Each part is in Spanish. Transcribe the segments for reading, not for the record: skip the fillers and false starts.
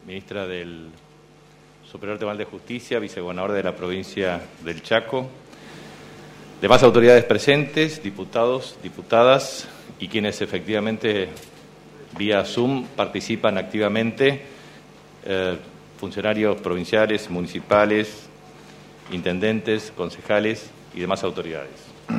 ministra del Superior Tribunal de Justicia, vicegobernador de la provincia del Chaco, demás autoridades presentes, diputados, diputadas y quienes efectivamente vía Zoom participan activamente, funcionarios provinciales, municipales, intendentes, concejales y demás autoridades.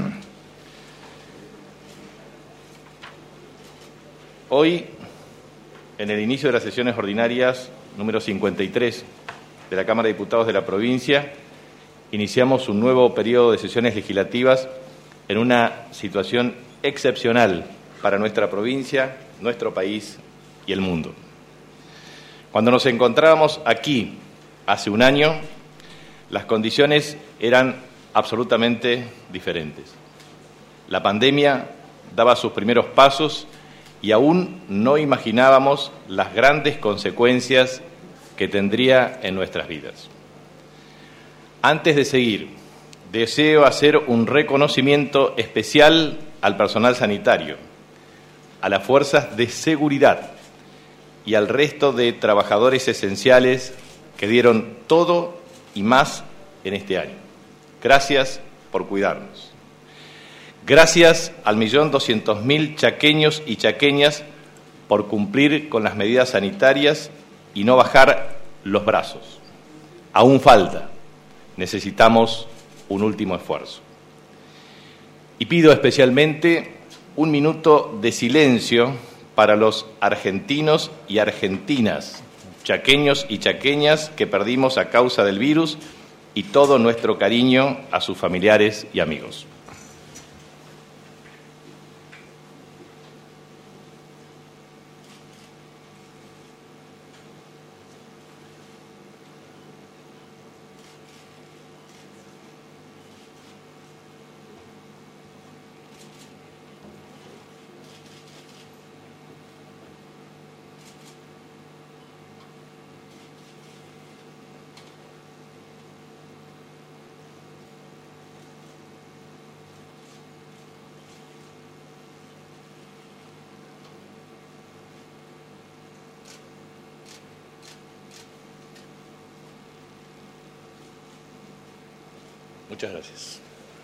Hoy, en el inicio de las sesiones ordinarias número 53 de la Cámara de Diputados de la provincia, iniciamos un nuevo periodo de sesiones legislativas en una situación excepcional para nuestra provincia, nuestro país y el mundo. Cuando nos encontrábamos aquí hace un año, las condiciones eran absolutamente diferentes. La pandemia daba sus primeros pasos y aún no imaginábamos las grandes consecuencias que tendría en nuestras vidas. Antes de seguir, deseo hacer un reconocimiento especial al personal sanitario, a las fuerzas de seguridad y al resto de trabajadores esenciales que dieron todo y más en este año. Gracias por cuidarnos. Gracias al 1.200.000 chaqueños y chaqueñas por cumplir con las medidas sanitarias y no bajar los brazos. Aún falta. Necesitamos un último esfuerzo. Y pido especialmente un minuto de silencio para los argentinos y argentinas, chaqueños y chaqueñas que perdimos a causa del virus, y todo nuestro cariño a sus familiares y amigos. Muchas gracias.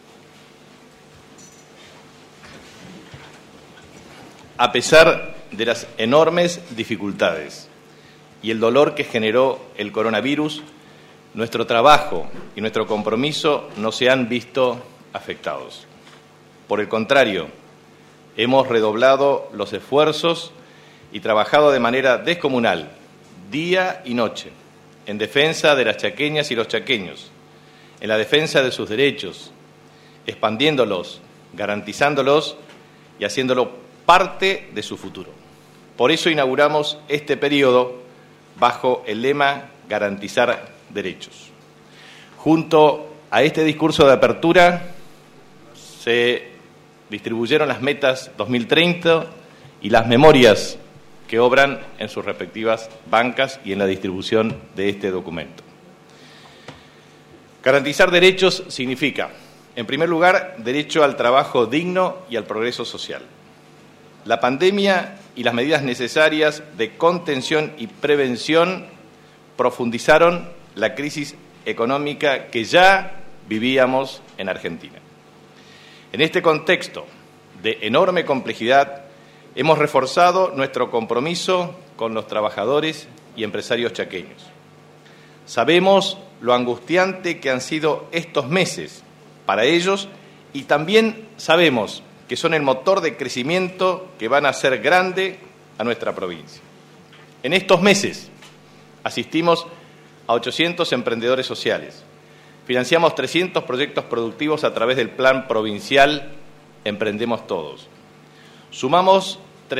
A pesar de las enormes dificultades y el dolor que generó el coronavirus, nuestro trabajo y nuestro compromiso no se han visto afectados. Por el contrario, hemos redoblado los esfuerzos y trabajado de manera descomunal, día y noche, en defensa de las chaqueñas y los chaqueños, en la defensa de sus derechos, expandiéndolos, garantizándolos y haciéndolo parte de su futuro. Por eso inauguramos este periodo bajo el lema Garantizar Derechos. Junto a este discurso de apertura se distribuyeron las metas 2030 y las memorias que obran en sus respectivas bancas y en la distribución de este documento. Garantizar derechos significa, en primer lugar, derecho al trabajo digno y al progreso social. La pandemia y las medidas necesarias de contención y prevención profundizaron la crisis económica que ya vivíamos en Argentina. En este contexto de enorme complejidad, hemos reforzado nuestro compromiso con los trabajadores y empresarios chaqueños. Sabemos lo angustiante que han sido estos meses para ellos y también sabemos que son el motor de crecimiento que van a hacer grande a nuestra provincia. En estos meses asistimos a 800 emprendedores sociales, financiamos 300 proyectos productivos a través del Plan Provincial Emprendemos Todos. Sumamos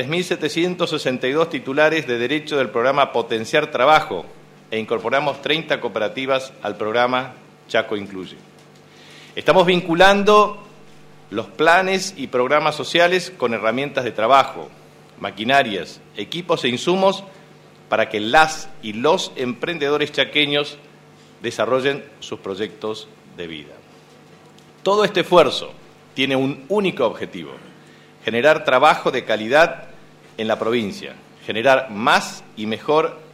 3.762 titulares de derecho del programa Potenciar Trabajo e incorporamos 30 cooperativas al programa Chaco Incluye. Estamos vinculando los planes y programas sociales con herramientas de trabajo, maquinarias, equipos e insumos para que las y los emprendedores chaqueños desarrollen sus proyectos de vida. Todo este esfuerzo tiene un único objetivo: generar trabajo de calidad en la provincia, generar más y mejor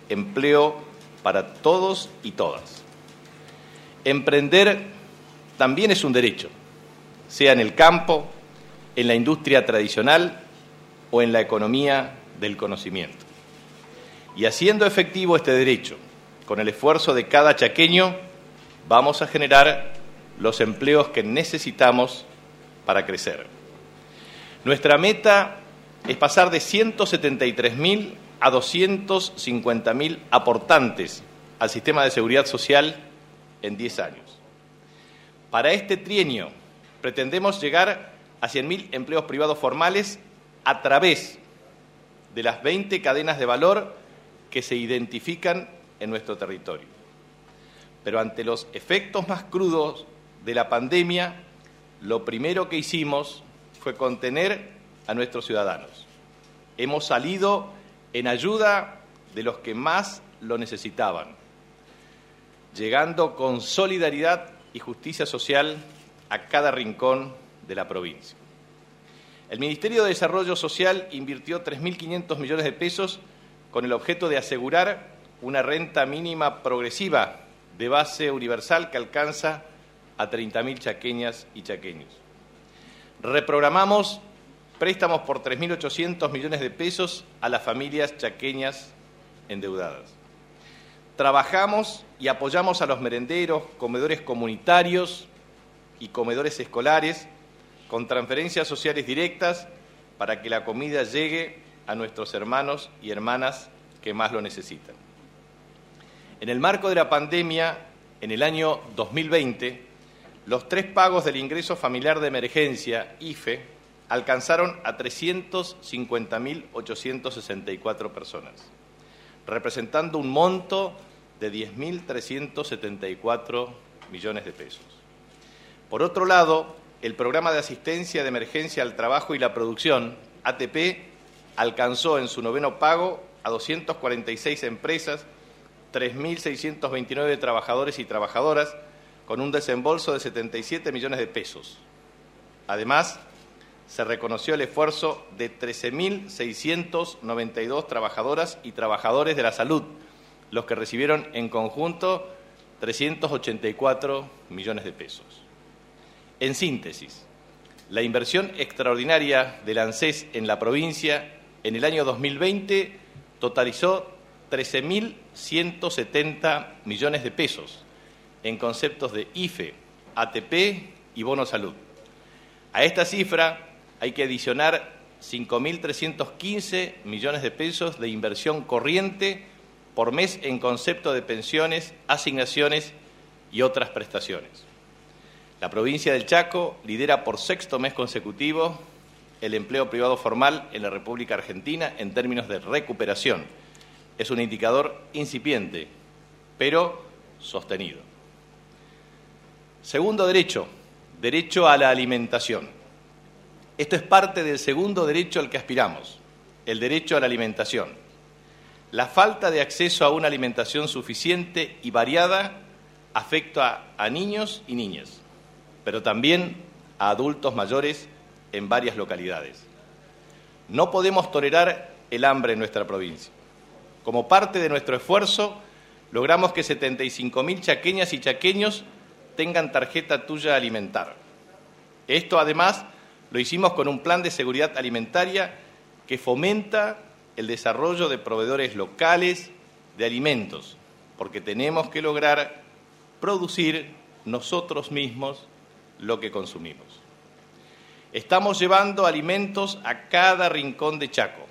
empleo para todos y todas. Emprender también es un derecho, sea en el campo, en la industria tradicional o en la economía del conocimiento. Y haciendo efectivo este derecho, con el esfuerzo de cada chaqueño, vamos a generar los empleos que necesitamos para crecer. Nuestra meta es pasar de 173.000 a 250.000 aportantes al sistema de seguridad social en 10 años. Para este trienio pretendemos llegar a 100.000 empleos privados formales a través de las 20 cadenas de valor que se identifican en nuestro territorio. Pero ante los efectos más crudos de la pandemia, lo primero que hicimos fue contener a nuestros ciudadanos. Hemos salido en ayuda de los que más lo necesitaban, llegando con solidaridad y justicia social a cada rincón de la provincia. El Ministerio de Desarrollo Social invirtió 3.500 millones de pesos con el objeto de asegurar una renta mínima progresiva de base universal que alcanza a 30.000 chaqueñas y chaqueños. Reprogramamos préstamos por 3.800 millones de pesos a las familias chaqueñas endeudadas. Trabajamos y apoyamos a los merenderos, comedores comunitarios y comedores escolares con transferencias sociales directas para que la comida llegue a nuestros hermanos y hermanas que más lo necesitan. En el marco de la pandemia, en el año 2020, los 3 pagos del ingreso familiar de emergencia, IFE, alcanzaron a 350.864 personas, representando un monto de 10.374 millones de pesos. Por otro lado, el Programa de Asistencia de Emergencia al Trabajo y la Producción, ATP, alcanzó en su 9º pago a 246 empresas, 3.629 trabajadores y trabajadoras, con un desembolso de 77 millones de pesos. Además, se reconoció el esfuerzo de 13.692 trabajadoras y trabajadores de la salud, los que recibieron en conjunto 384 millones de pesos. En síntesis, la inversión extraordinaria del ANSES en la provincia en el año 2020 totalizó 13.170 millones de pesos en conceptos de IFE, ATP y bono salud. A esta cifra hay que adicionar 5.315 millones de pesos de inversión corriente por mes en concepto de pensiones, asignaciones y otras prestaciones. La provincia del Chaco lidera por 6º mes consecutivo el empleo privado formal en la República Argentina en términos de recuperación. Es un indicador incipiente, pero sostenido. Segundo derecho, derecho a la alimentación. Esto es parte del segundo derecho al que aspiramos, el derecho a la alimentación. La falta de acceso a una alimentación suficiente y variada afecta a niños y niñas, pero también a adultos mayores en varias localidades. No podemos tolerar el hambre en nuestra provincia. Como parte de nuestro esfuerzo, logramos que 75.000 chaqueñas y chaqueños tengan tarjeta tuya alimentar. Esto, además, lo hicimos con un plan de seguridad alimentaria que fomenta el desarrollo de proveedores locales de alimentos, porque tenemos que lograr producir nosotros mismos lo que consumimos. Estamos llevando alimentos a cada rincón de Chaco.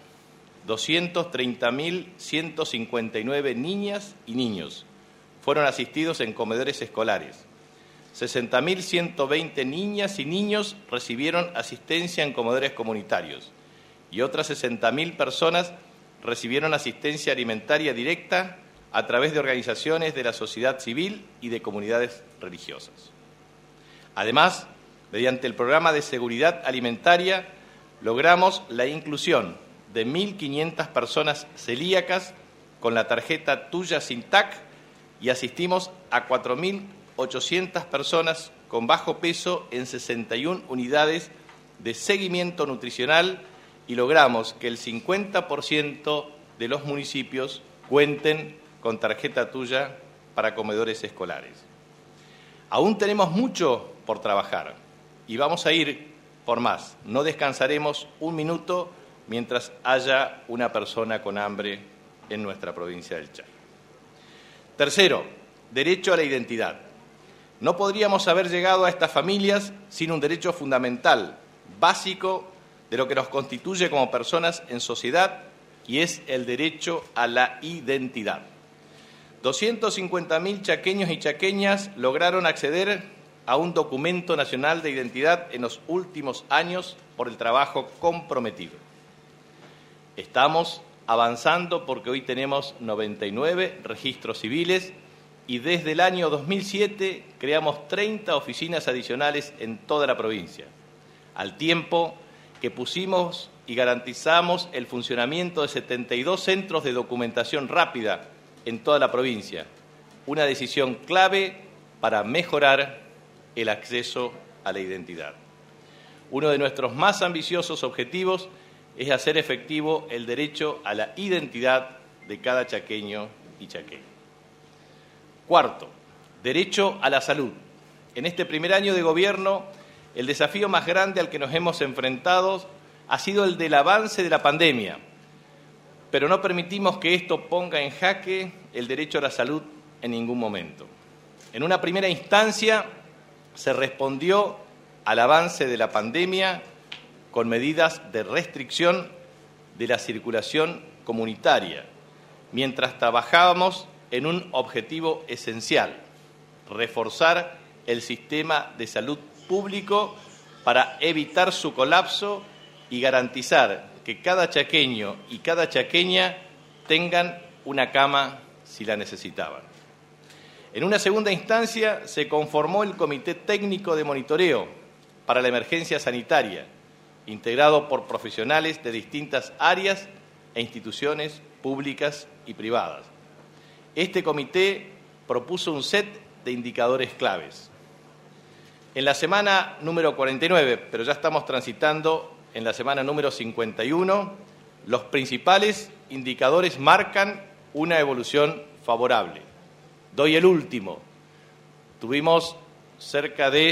230.159 niñas y niños fueron asistidos en comedores escolares. 60.120 niñas y niños recibieron asistencia en comedores comunitarios y otras 60.000 personas recibieron asistencia alimentaria directa a través de organizaciones de la sociedad civil y de comunidades religiosas. Además, mediante el programa de seguridad alimentaria, logramos la inclusión de 1.500 personas celíacas con la tarjeta Tuya Sin TAC y asistimos a 4.800 personas con bajo peso en 61 unidades de seguimiento nutricional y logramos que el 50% de los municipios cuenten con tarjeta tuya para comedores escolares. Aún tenemos mucho por trabajar y vamos a ir por más. No descansaremos un minuto mientras haya una persona con hambre en nuestra provincia del Chaco. Tercero, derecho a la identidad. No podríamos haber llegado a estas familias sin un derecho fundamental, básico, de lo que nos constituye como personas en sociedad, y es el derecho a la identidad. 250.000 chaqueños y chaqueñas lograron acceder a un documento nacional de identidad en los últimos años por el trabajo comprometido. Estamos avanzando porque hoy tenemos 99 registros civiles y desde el año 2007 creamos 30 oficinas adicionales en toda la provincia, al tiempo que pusimos y garantizamos el funcionamiento de 72 centros de documentación rápida en toda la provincia, una decisión clave para mejorar el acceso a la identidad. Uno de nuestros más ambiciosos objetivos es hacer efectivo el derecho a la identidad de cada chaqueño y chaqueña. Cuarto, derecho a la salud. En este primer año de gobierno, el desafío más grande al que nos hemos enfrentado ha sido el del avance de la pandemia, pero no permitimos que esto ponga en jaque el derecho a la salud en ningún momento. En una primera instancia se respondió al avance de la pandemia con medidas de restricción de la circulación comunitaria, mientras trabajábamos en un objetivo esencial: reforzar el sistema de salud público para evitar su colapso y garantizar que cada chaqueño y cada chaqueña tengan una cama si la necesitaban. En una segunda instancia se conformó el Comité Técnico de Monitoreo para la Emergencia Sanitaria, integrado por profesionales de distintas áreas e instituciones públicas y privadas. Este comité propuso un set de indicadores claves. En la semana número 49, pero ya estamos transitando en la semana número 51, los principales indicadores marcan una evolución favorable. Doy el último. Tuvimos cerca de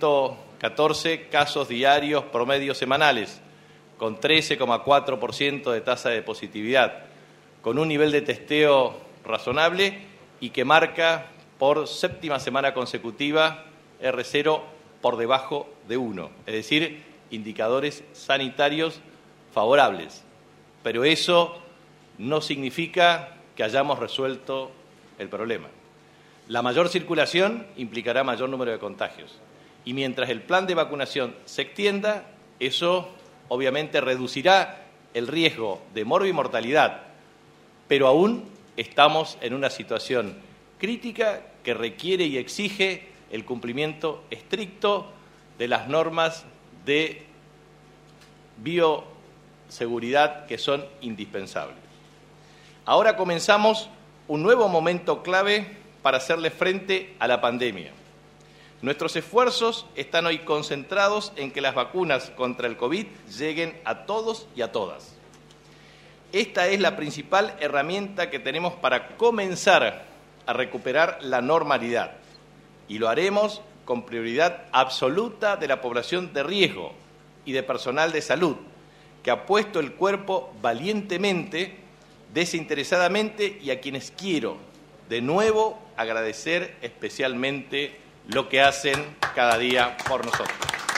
114 casos diarios promedios semanales, con 13,4% de tasa de positividad, con un nivel de testeo razonable y que marca por séptima semana consecutiva R0 por debajo de 1, es decir, indicadores sanitarios favorables. Pero eso no significa que hayamos resuelto el problema. La mayor circulación implicará mayor número de contagios. Y mientras el plan de vacunación se extienda, eso obviamente reducirá el riesgo de morbimortalidad. Pero aún estamos en una situación crítica que requiere y exige el cumplimiento estricto de las normas de bioseguridad que son indispensables. Ahora comenzamos un nuevo momento clave para hacerle frente a la pandemia. Nuestros esfuerzos están hoy concentrados en que las vacunas contra el COVID lleguen a todos y a todas. Esta es la principal herramienta que tenemos para comenzar a recuperar la normalidad, y lo haremos con prioridad absoluta de la población de riesgo y de personal de salud, que ha puesto el cuerpo valientemente, desinteresadamente, y a quienes quiero de nuevo agradecer especialmente lo que hacen cada día por nosotros.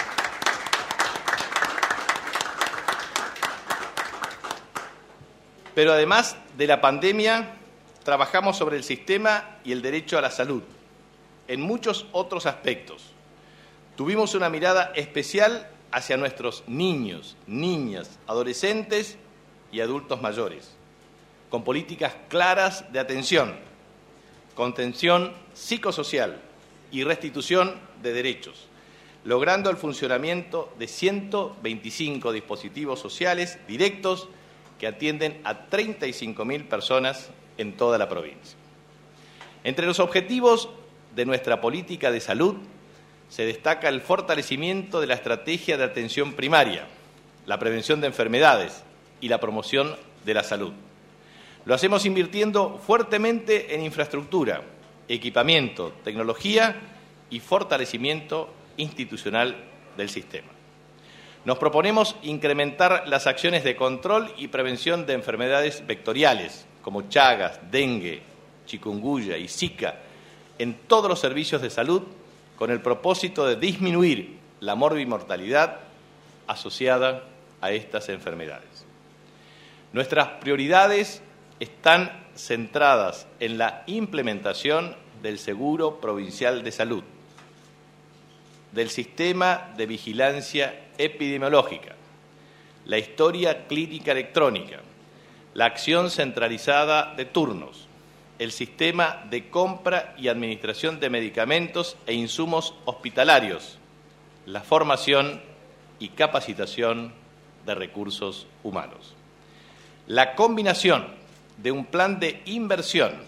Pero además de la pandemia, trabajamos sobre el sistema y el derecho a la salud, en muchos otros aspectos. Tuvimos una mirada especial hacia nuestros niños, niñas, adolescentes y adultos mayores, con políticas claras de atención, contención psicosocial y restitución de derechos, logrando el funcionamiento de 125 dispositivos sociales directos que atienden a 35.000 personas en toda la provincia. Entre los objetivos de nuestra política de salud se destaca el fortalecimiento de la estrategia de atención primaria, la prevención de enfermedades y la promoción de la salud. Lo hacemos invirtiendo fuertemente en infraestructura, equipamiento, tecnología y fortalecimiento institucional del sistema. Nos proponemos incrementar las acciones de control y prevención de enfermedades vectoriales, como Chagas, dengue, chikungunya y Zika, en todos los servicios de salud, con el propósito de disminuir la morbimortalidad asociada a estas enfermedades. Nuestras prioridades están centradas en la implementación del Seguro Provincial de Salud, del Sistema de Vigilancia Epidemiológica, la historia clínica electrónica, la acción centralizada de turnos, el sistema de compra y administración de medicamentos e insumos hospitalarios, la formación y capacitación de recursos humanos. La combinación de un plan de inversión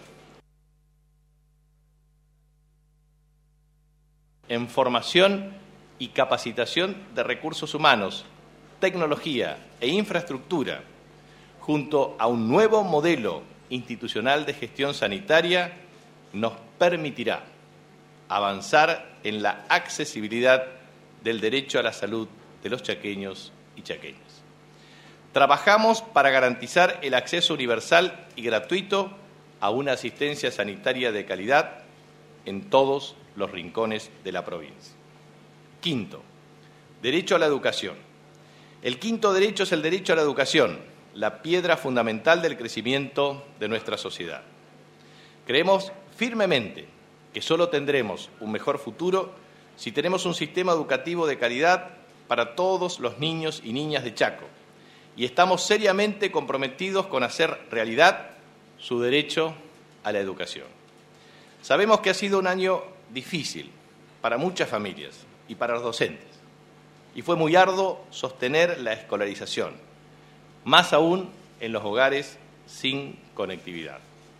en formación y capacitación de recursos humanos, tecnología e infraestructura, junto a un nuevo modelo institucional de gestión sanitaria, nos permitirá avanzar en la accesibilidad del derecho a la salud de los chaqueños y chaqueñas. Trabajamos para garantizar el acceso universal y gratuito a una asistencia sanitaria de calidad en todos los rincones de la provincia. Quinto, derecho a la educación. El quinto derecho es el derecho a la educación, la piedra fundamental del crecimiento de nuestra sociedad. Creemos firmemente que solo tendremos un mejor futuro si tenemos un sistema educativo de calidad para todos los niños y niñas de Chaco, y estamos seriamente comprometidos con hacer realidad su derecho a la educación. Sabemos que ha sido un año difícil para muchas familias y para los docentes, y fue muy arduo sostener la escolarización, más aún en los hogares sin conectividad.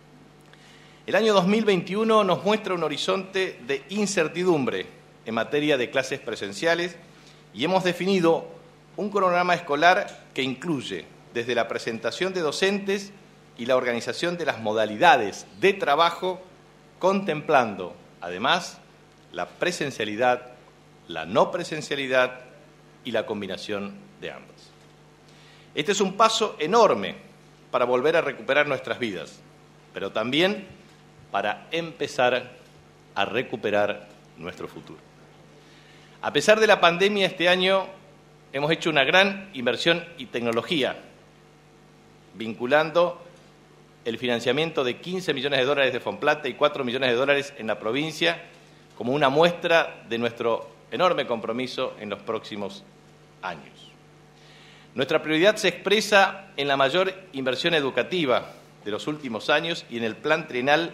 El año 2021 nos muestra un horizonte de incertidumbre en materia de clases presenciales y hemos definido un cronograma escolar que incluye desde la presentación de docentes y la organización de las modalidades de trabajo, contemplando, además, la presencialidad, la no presencialidad y la combinación de ambas. Este es un paso enorme para volver a recuperar nuestras vidas, pero también para empezar a recuperar nuestro futuro. A pesar de la pandemia, este año hemos hecho una gran inversión y tecnología, vinculando el financiamiento de $15 millones de Fomplata y $4 millones en la provincia, como una muestra de nuestro enorme compromiso en los próximos años. Nuestra prioridad se expresa en la mayor inversión educativa de los últimos años y en el plan trienal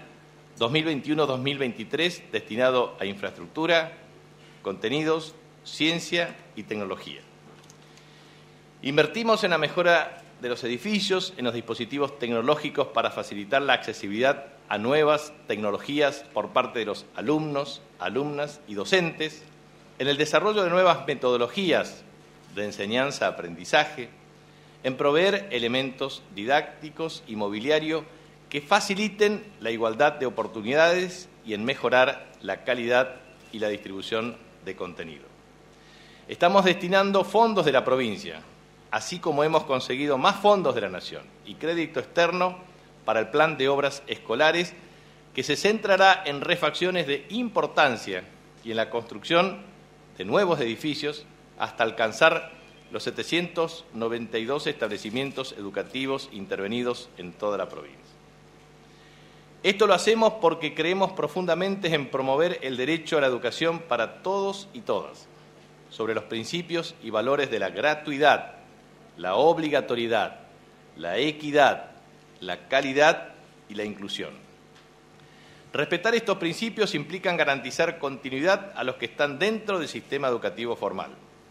2021-2023 destinado a infraestructura, contenidos, ciencia y tecnología. Invertimos en la mejora de los edificios, en los dispositivos tecnológicos para facilitar la accesibilidad a nuevas tecnologías por parte de los alumnos, alumnas y docentes, en el desarrollo de nuevas metodologías de enseñanza-aprendizaje, en proveer elementos didácticos y mobiliario que faciliten la igualdad de oportunidades y en mejorar la calidad y la distribución de contenido. Estamos destinando fondos de la provincia, así como hemos conseguido más fondos de la Nación y crédito externo para el plan de obras escolares que se centrará en refacciones de importancia y en la construcción de nuevos edificios hasta alcanzar los 792 establecimientos educativos intervenidos en toda la provincia. Esto lo hacemos porque creemos profundamente en promover el derecho a la educación para todos y todas, sobre los principios y valores de la gratuidad, la obligatoriedad, la equidad, la calidad y la inclusión. Respetar estos principios implican garantizar continuidad a los que están dentro del sistema educativo formal,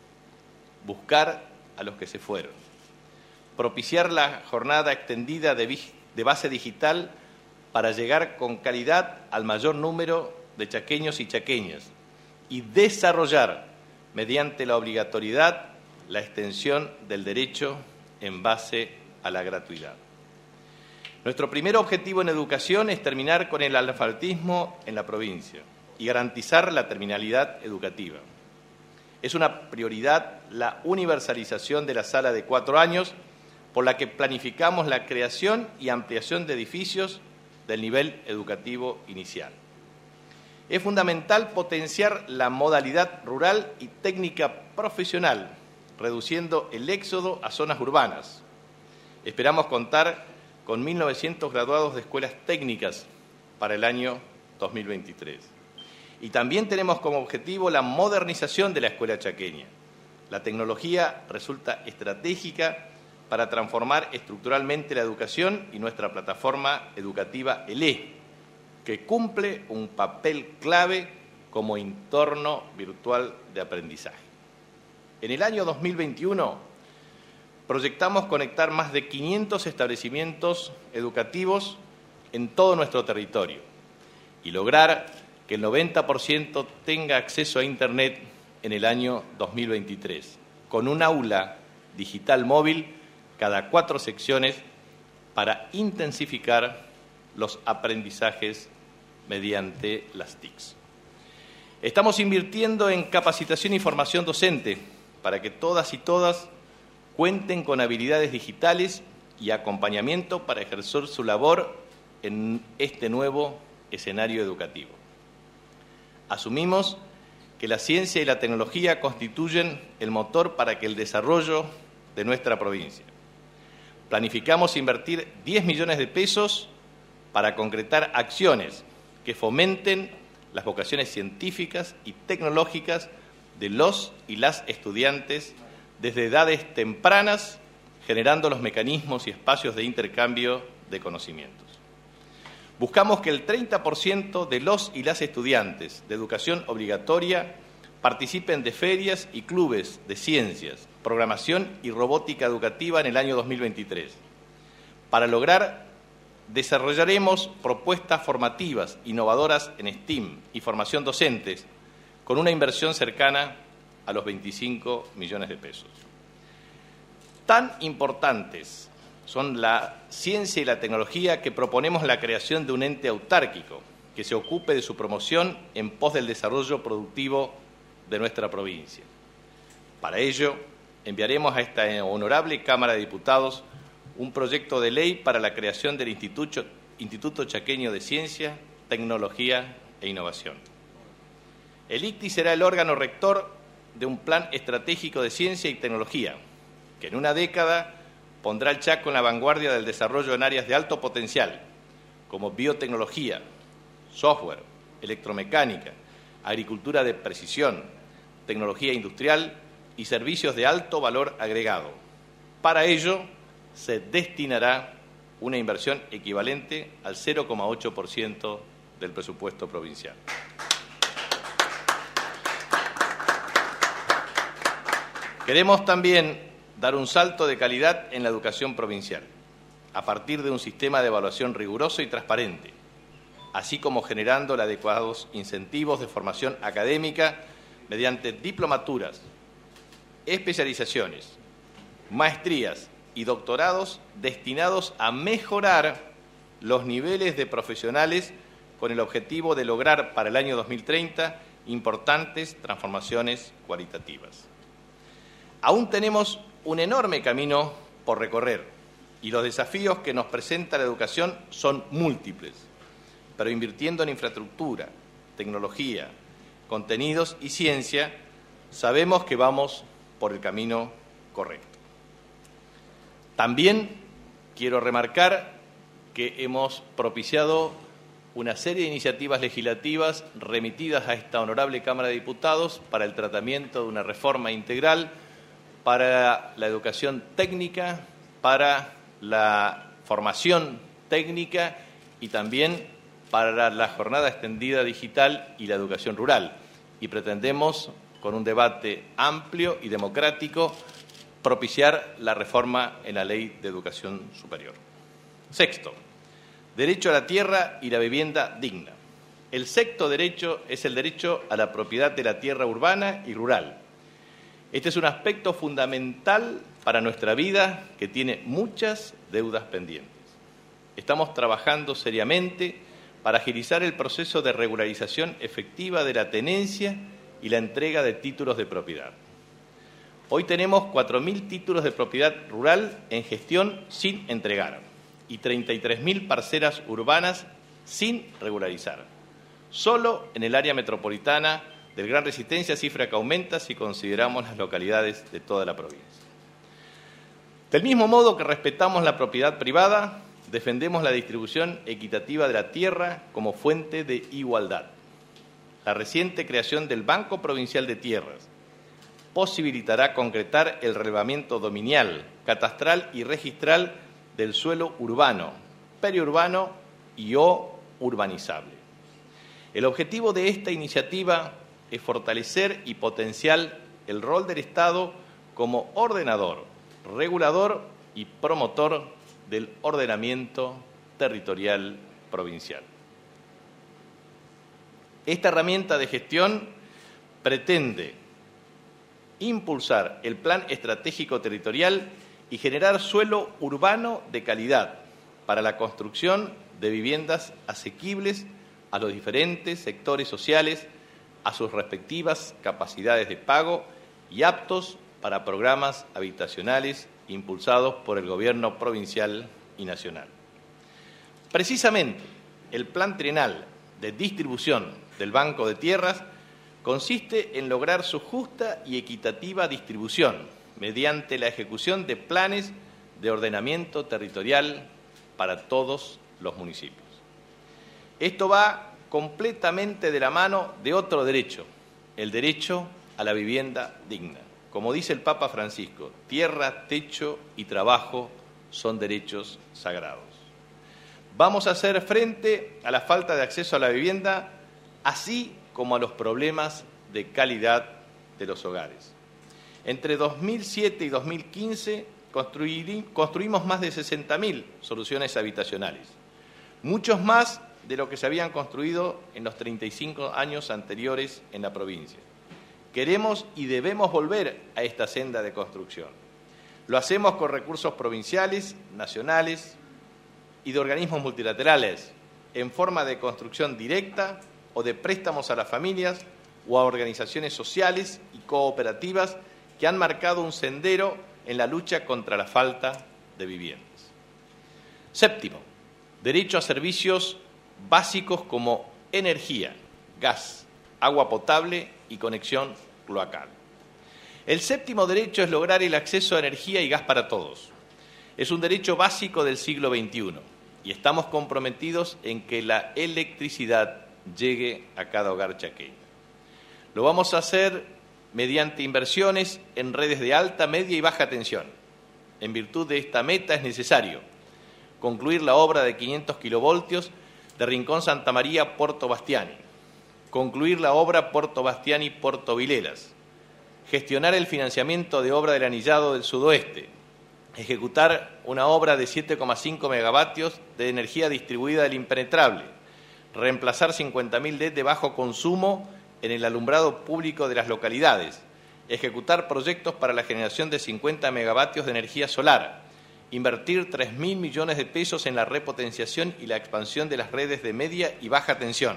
buscar a los que se fueron, propiciar la jornada extendida de base digital para llegar con calidad al mayor número de chaqueños y chaqueñas y desarrollar, mediante la obligatoriedad, la extensión del derecho en base a la gratuidad. Nuestro primer objetivo en educación es terminar con el analfabetismo en la provincia y garantizar la terminalidad educativa. Es una prioridad la universalización de la sala de 4 años, por la que planificamos la creación y ampliación de edificios del nivel educativo inicial. Es fundamental potenciar la modalidad rural y técnica profesional, reduciendo el éxodo a zonas urbanas. Esperamos contar con 1.900 graduados de escuelas técnicas para el año 2023. Y también tenemos como objetivo la modernización de la escuela chaqueña. La tecnología resulta estratégica para transformar estructuralmente la educación y nuestra plataforma educativa ELE, que cumple un papel clave como entorno virtual de aprendizaje. En el año 2021 proyectamos conectar más de 500 establecimientos educativos en todo nuestro territorio y lograr que el 90% tenga acceso a Internet en el año 2023, con un aula digital móvil cada 4 secciones para intensificar los aprendizajes mediante las TICs. Estamos invirtiendo en capacitación y formación docente para que todas y todas cuenten con habilidades digitales y acompañamiento para ejercer su labor en este nuevo escenario educativo. Asumimos que la ciencia y la tecnología constituyen el motor para que el desarrollo de nuestra provincia. Planificamos invertir 10 millones de pesos para concretar acciones que fomenten las vocaciones científicas y tecnológicas de los y las estudiantes desde edades tempranas, generando los mecanismos y espacios de intercambio de conocimientos. Buscamos que el 30% de los y las estudiantes de educación obligatoria participen de ferias y clubes de ciencias, programación y robótica educativa en el año 2023. Para lograr, desarrollaremos propuestas formativas innovadoras en STEAM y formación docentes con una inversión cercana a los 25 millones de pesos. Tan importantes son la ciencia y la tecnología que proponemos la creación de un ente autárquico que se ocupe de su promoción en pos del desarrollo productivo de nuestra provincia. Para ello, enviaremos a esta honorable Cámara de Diputados un proyecto de ley para la creación del Instituto Chaqueño de Ciencia, Tecnología e Innovación. El ICTI será el órgano rector de un plan estratégico de ciencia y tecnología, que en una década pondrá al Chaco en la vanguardia del desarrollo en áreas de alto potencial, como biotecnología, software, electromecánica, agricultura de precisión, tecnología industrial y servicios de alto valor agregado. Para ello, se destinará una inversión equivalente al 0,8% del presupuesto provincial. Queremos también dar un salto de calidad en la educación provincial, a partir de un sistema de evaluación riguroso y transparente, así como generando los adecuados incentivos de formación académica mediante diplomaturas, especializaciones, maestrías y doctorados destinados a mejorar los niveles de profesionales con el objetivo de lograr para el año 2030 importantes transformaciones cualitativas. Aún tenemos un enorme camino por recorrer y los desafíos que nos presenta la educación son múltiples, pero invirtiendo en infraestructura, tecnología, contenidos y ciencia, sabemos que vamos por el camino correcto. También quiero remarcar que hemos propiciado una serie de iniciativas legislativas remitidas a esta honorable Cámara de Diputados para el tratamiento de una reforma integral para la educación técnica, para la formación técnica y también para la jornada extendida digital y la educación rural. Y pretendemos, con un debate amplio y democrático, propiciar la reforma en la Ley de Educación Superior. Sexto, derecho a la tierra y la vivienda digna. El sexto derecho es el derecho a la propiedad de la tierra urbana y rural. Este es un aspecto fundamental para nuestra vida que tiene muchas deudas pendientes. Estamos trabajando seriamente para agilizar el proceso de regularización efectiva de la tenencia y la entrega de títulos de propiedad. Hoy tenemos 4.000 títulos de propiedad rural en gestión sin entregar y 33.000 parcelas urbanas sin regularizar. Solo en el área metropolitana del Gran Resistencia, cifra que aumenta si consideramos las localidades de toda la provincia. Del mismo modo que respetamos la propiedad privada, defendemos la distribución equitativa de la tierra como fuente de igualdad. La reciente creación del Banco Provincial de Tierras posibilitará concretar el relevamiento dominial, catastral y registral del suelo urbano, periurbano y o urbanizable. El objetivo de esta iniciativa es fortalecer y potenciar el rol del Estado como ordenador, regulador y promotor del ordenamiento territorial provincial. Esta herramienta de gestión pretende impulsar el Plan Estratégico Territorial y generar suelo urbano de calidad para la construcción de viviendas asequibles a los diferentes sectores sociales, a sus respectivas capacidades de pago y aptos para programas habitacionales impulsados por el Gobierno provincial y nacional. Precisamente, el plan trienal de distribución del Banco de Tierras consiste en lograr su justa y equitativa distribución mediante la ejecución de planes de ordenamiento territorial para todos los municipios. Esto va completamente de la mano de otro derecho, el derecho a la vivienda digna. Como dice el Papa Francisco, tierra, techo y trabajo son derechos sagrados. Vamos a hacer frente a la falta de acceso a la vivienda, así como a los problemas de calidad de los hogares. Entre 2007 y 2015 construimos más de 60.000 soluciones habitacionales, muchos más de lo que se habían construido en los 35 años anteriores en la provincia. Queremos y debemos volver a esta senda de construcción. Lo hacemos con recursos provinciales, nacionales y de organismos multilaterales, en forma de construcción directa o de préstamos a las familias o a organizaciones sociales y cooperativas que han marcado un sendero en la lucha contra la falta de viviendas. Séptimo, derecho a servicios básicos como energía, gas, agua potable y conexión cloacal. El séptimo derecho es lograr el acceso a energía y gas para todos. Es un derecho básico del siglo XXI y estamos comprometidos en que la electricidad llegue a cada hogar chaqueño. Lo vamos a hacer mediante inversiones en redes de alta, media y baja tensión. En virtud de esta meta es necesario concluir la obra de 500 kilovoltios de Rincón Santa María Puerto Bastiani, concluir la obra Puerto Bastiani Puerto Vilelas, gestionar el financiamiento de obra del anillado del sudoeste, ejecutar una obra de 7,5 megavatios de energía distribuida del impenetrable, reemplazar 50.000 LED de bajo consumo en el alumbrado público de las localidades, ejecutar proyectos para la generación de 50 megavatios de energía solar, invertir 3.000 millones de pesos en la repotenciación y la expansión de las redes de media y baja tensión.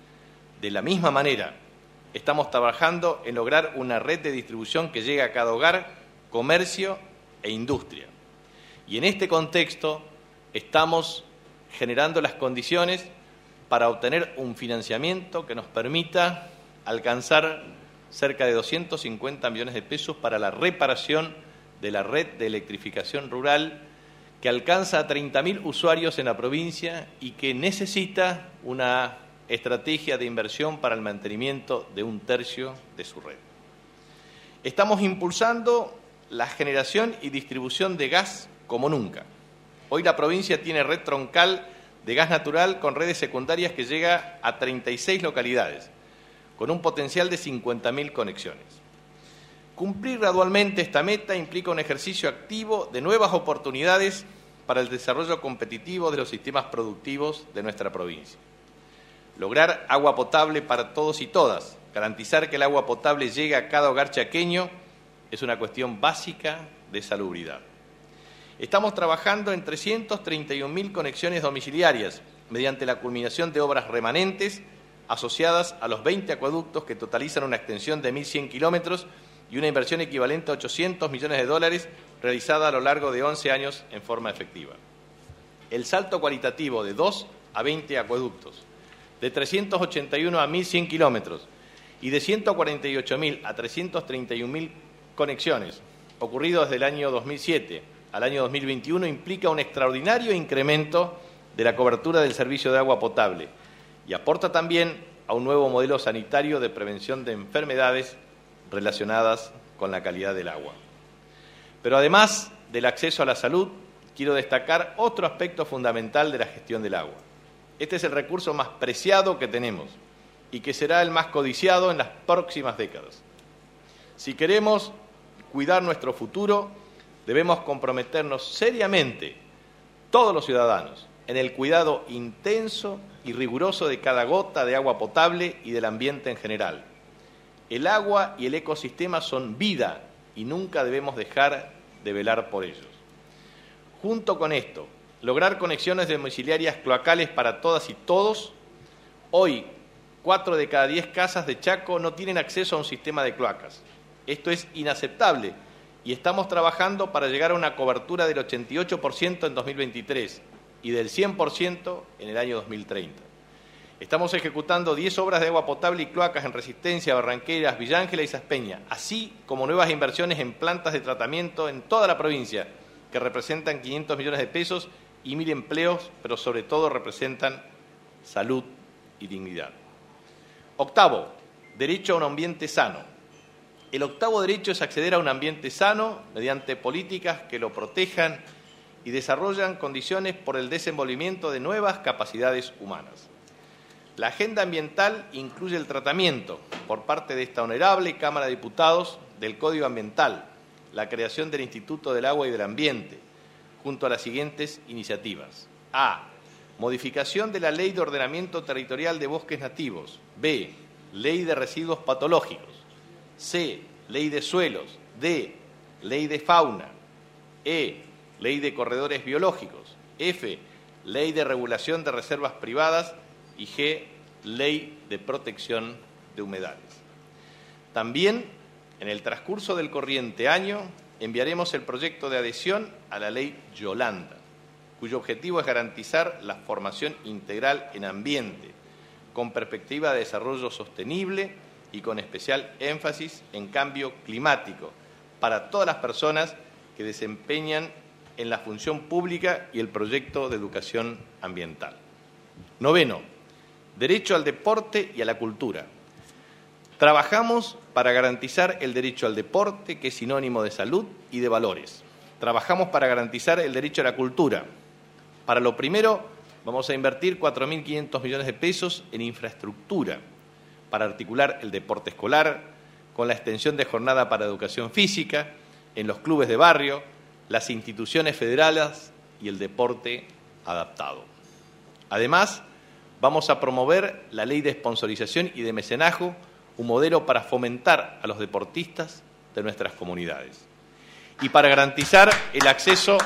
De la misma manera, estamos trabajando en lograr una red de distribución que llegue a cada hogar, comercio e industria. Y en este contexto estamos generando las condiciones para obtener un financiamiento que nos permita alcanzar cerca de 250 millones de pesos para la reparación de la red de electrificación rural que alcanza a 30.000 usuarios en la provincia y que necesita una estrategia de inversión para el mantenimiento de 1/3 de su red. Estamos impulsando la generación y distribución de gas como nunca. Hoy la provincia tiene red troncal de gas natural con redes secundarias que llega a 36 localidades, con un potencial de 50.000 conexiones. Cumplir gradualmente esta meta implica un ejercicio activo de nuevas oportunidades para el desarrollo competitivo de los sistemas productivos de nuestra provincia. Lograr agua potable para todos y todas, garantizar que el agua potable llegue a cada hogar chaqueño es una cuestión básica de salubridad. Estamos trabajando en 331.000 conexiones domiciliarias mediante la culminación de obras remanentes asociadas a los 20 acueductos que totalizan una extensión de 1.100 kilómetros y una inversión equivalente a $800 millones realizada a lo largo de 11 años en forma efectiva. El salto cualitativo de 2 a 20 acueductos, de 381 a 1.100 kilómetros y de 148.000 a 331.000 conexiones, ocurrido desde el año 2007 al año 2021, implica un extraordinario incremento de la cobertura del servicio de agua potable y aporta también a un nuevo modelo sanitario de prevención de enfermedades relacionadas con la calidad del agua. Pero además del acceso a la salud, quiero destacar otro aspecto fundamental de la gestión del agua. Este es el recurso más preciado que tenemos y que será el más codiciado en las próximas décadas. Si queremos cuidar nuestro futuro, debemos comprometernos seriamente, todos los ciudadanos, en el cuidado intenso y riguroso de cada gota de agua potable y del ambiente en general. El agua y el ecosistema son vida y nunca debemos dejar de velar por ellos. Junto con esto, lograr conexiones domiciliarias cloacales para todas y todos. Hoy, 4 de cada 10 casas de Chaco no tienen acceso a un sistema de cloacas. Esto es inaceptable y estamos trabajando para llegar a una cobertura del 88% en 2023 y del 100% en el año 2030. Estamos ejecutando 10 obras de agua potable y cloacas en Resistencia, Barranqueras, Villa Ángela y Saspeña, así como nuevas inversiones en plantas de tratamiento en toda la provincia, que representan 500 millones de pesos y 1.000 empleos, pero sobre todo representan salud y dignidad. Octavo, derecho a un ambiente sano. El octavo derecho es acceder a un ambiente sano mediante políticas que lo protejan y desarrollan condiciones por el desenvolvimiento de nuevas capacidades humanas. La agenda ambiental incluye el tratamiento, por parte de esta honorable Cámara de Diputados, del Código Ambiental, la creación del Instituto del Agua y del Ambiente, junto a las siguientes iniciativas. A. Modificación de la Ley de Ordenamiento Territorial de Bosques Nativos. B. Ley de Residuos Patológicos. C. Ley de Suelos. D. Ley de Fauna. E. Ley de Corredores Biológicos. F. Ley de Regulación de Reservas Privadas. Y G. Ley de Protección de Humedales. También, en el transcurso del corriente año, enviaremos el proyecto de adhesión a la Ley Yolanda, cuyo objetivo es garantizar la formación integral en ambiente, con perspectiva de desarrollo sostenible y con especial énfasis en cambio climático, para todas las personas que desempeñan en la función pública y el proyecto de educación ambiental. Noveno, derecho al deporte y a la cultura. Trabajamos para garantizar el derecho al deporte, que es sinónimo de salud y de valores. Trabajamos para garantizar el derecho a la cultura. Para lo primero, vamos a invertir 4.500 millones de pesos en infraestructura para articular el deporte escolar, con la extensión de jornada para educación física, en los clubes de barrio, las instituciones federales y el deporte adaptado. Además, vamos a promover la ley de sponsorización y de mecenazgo, un modelo para fomentar a los deportistas de nuestras comunidades. Y para garantizar el acceso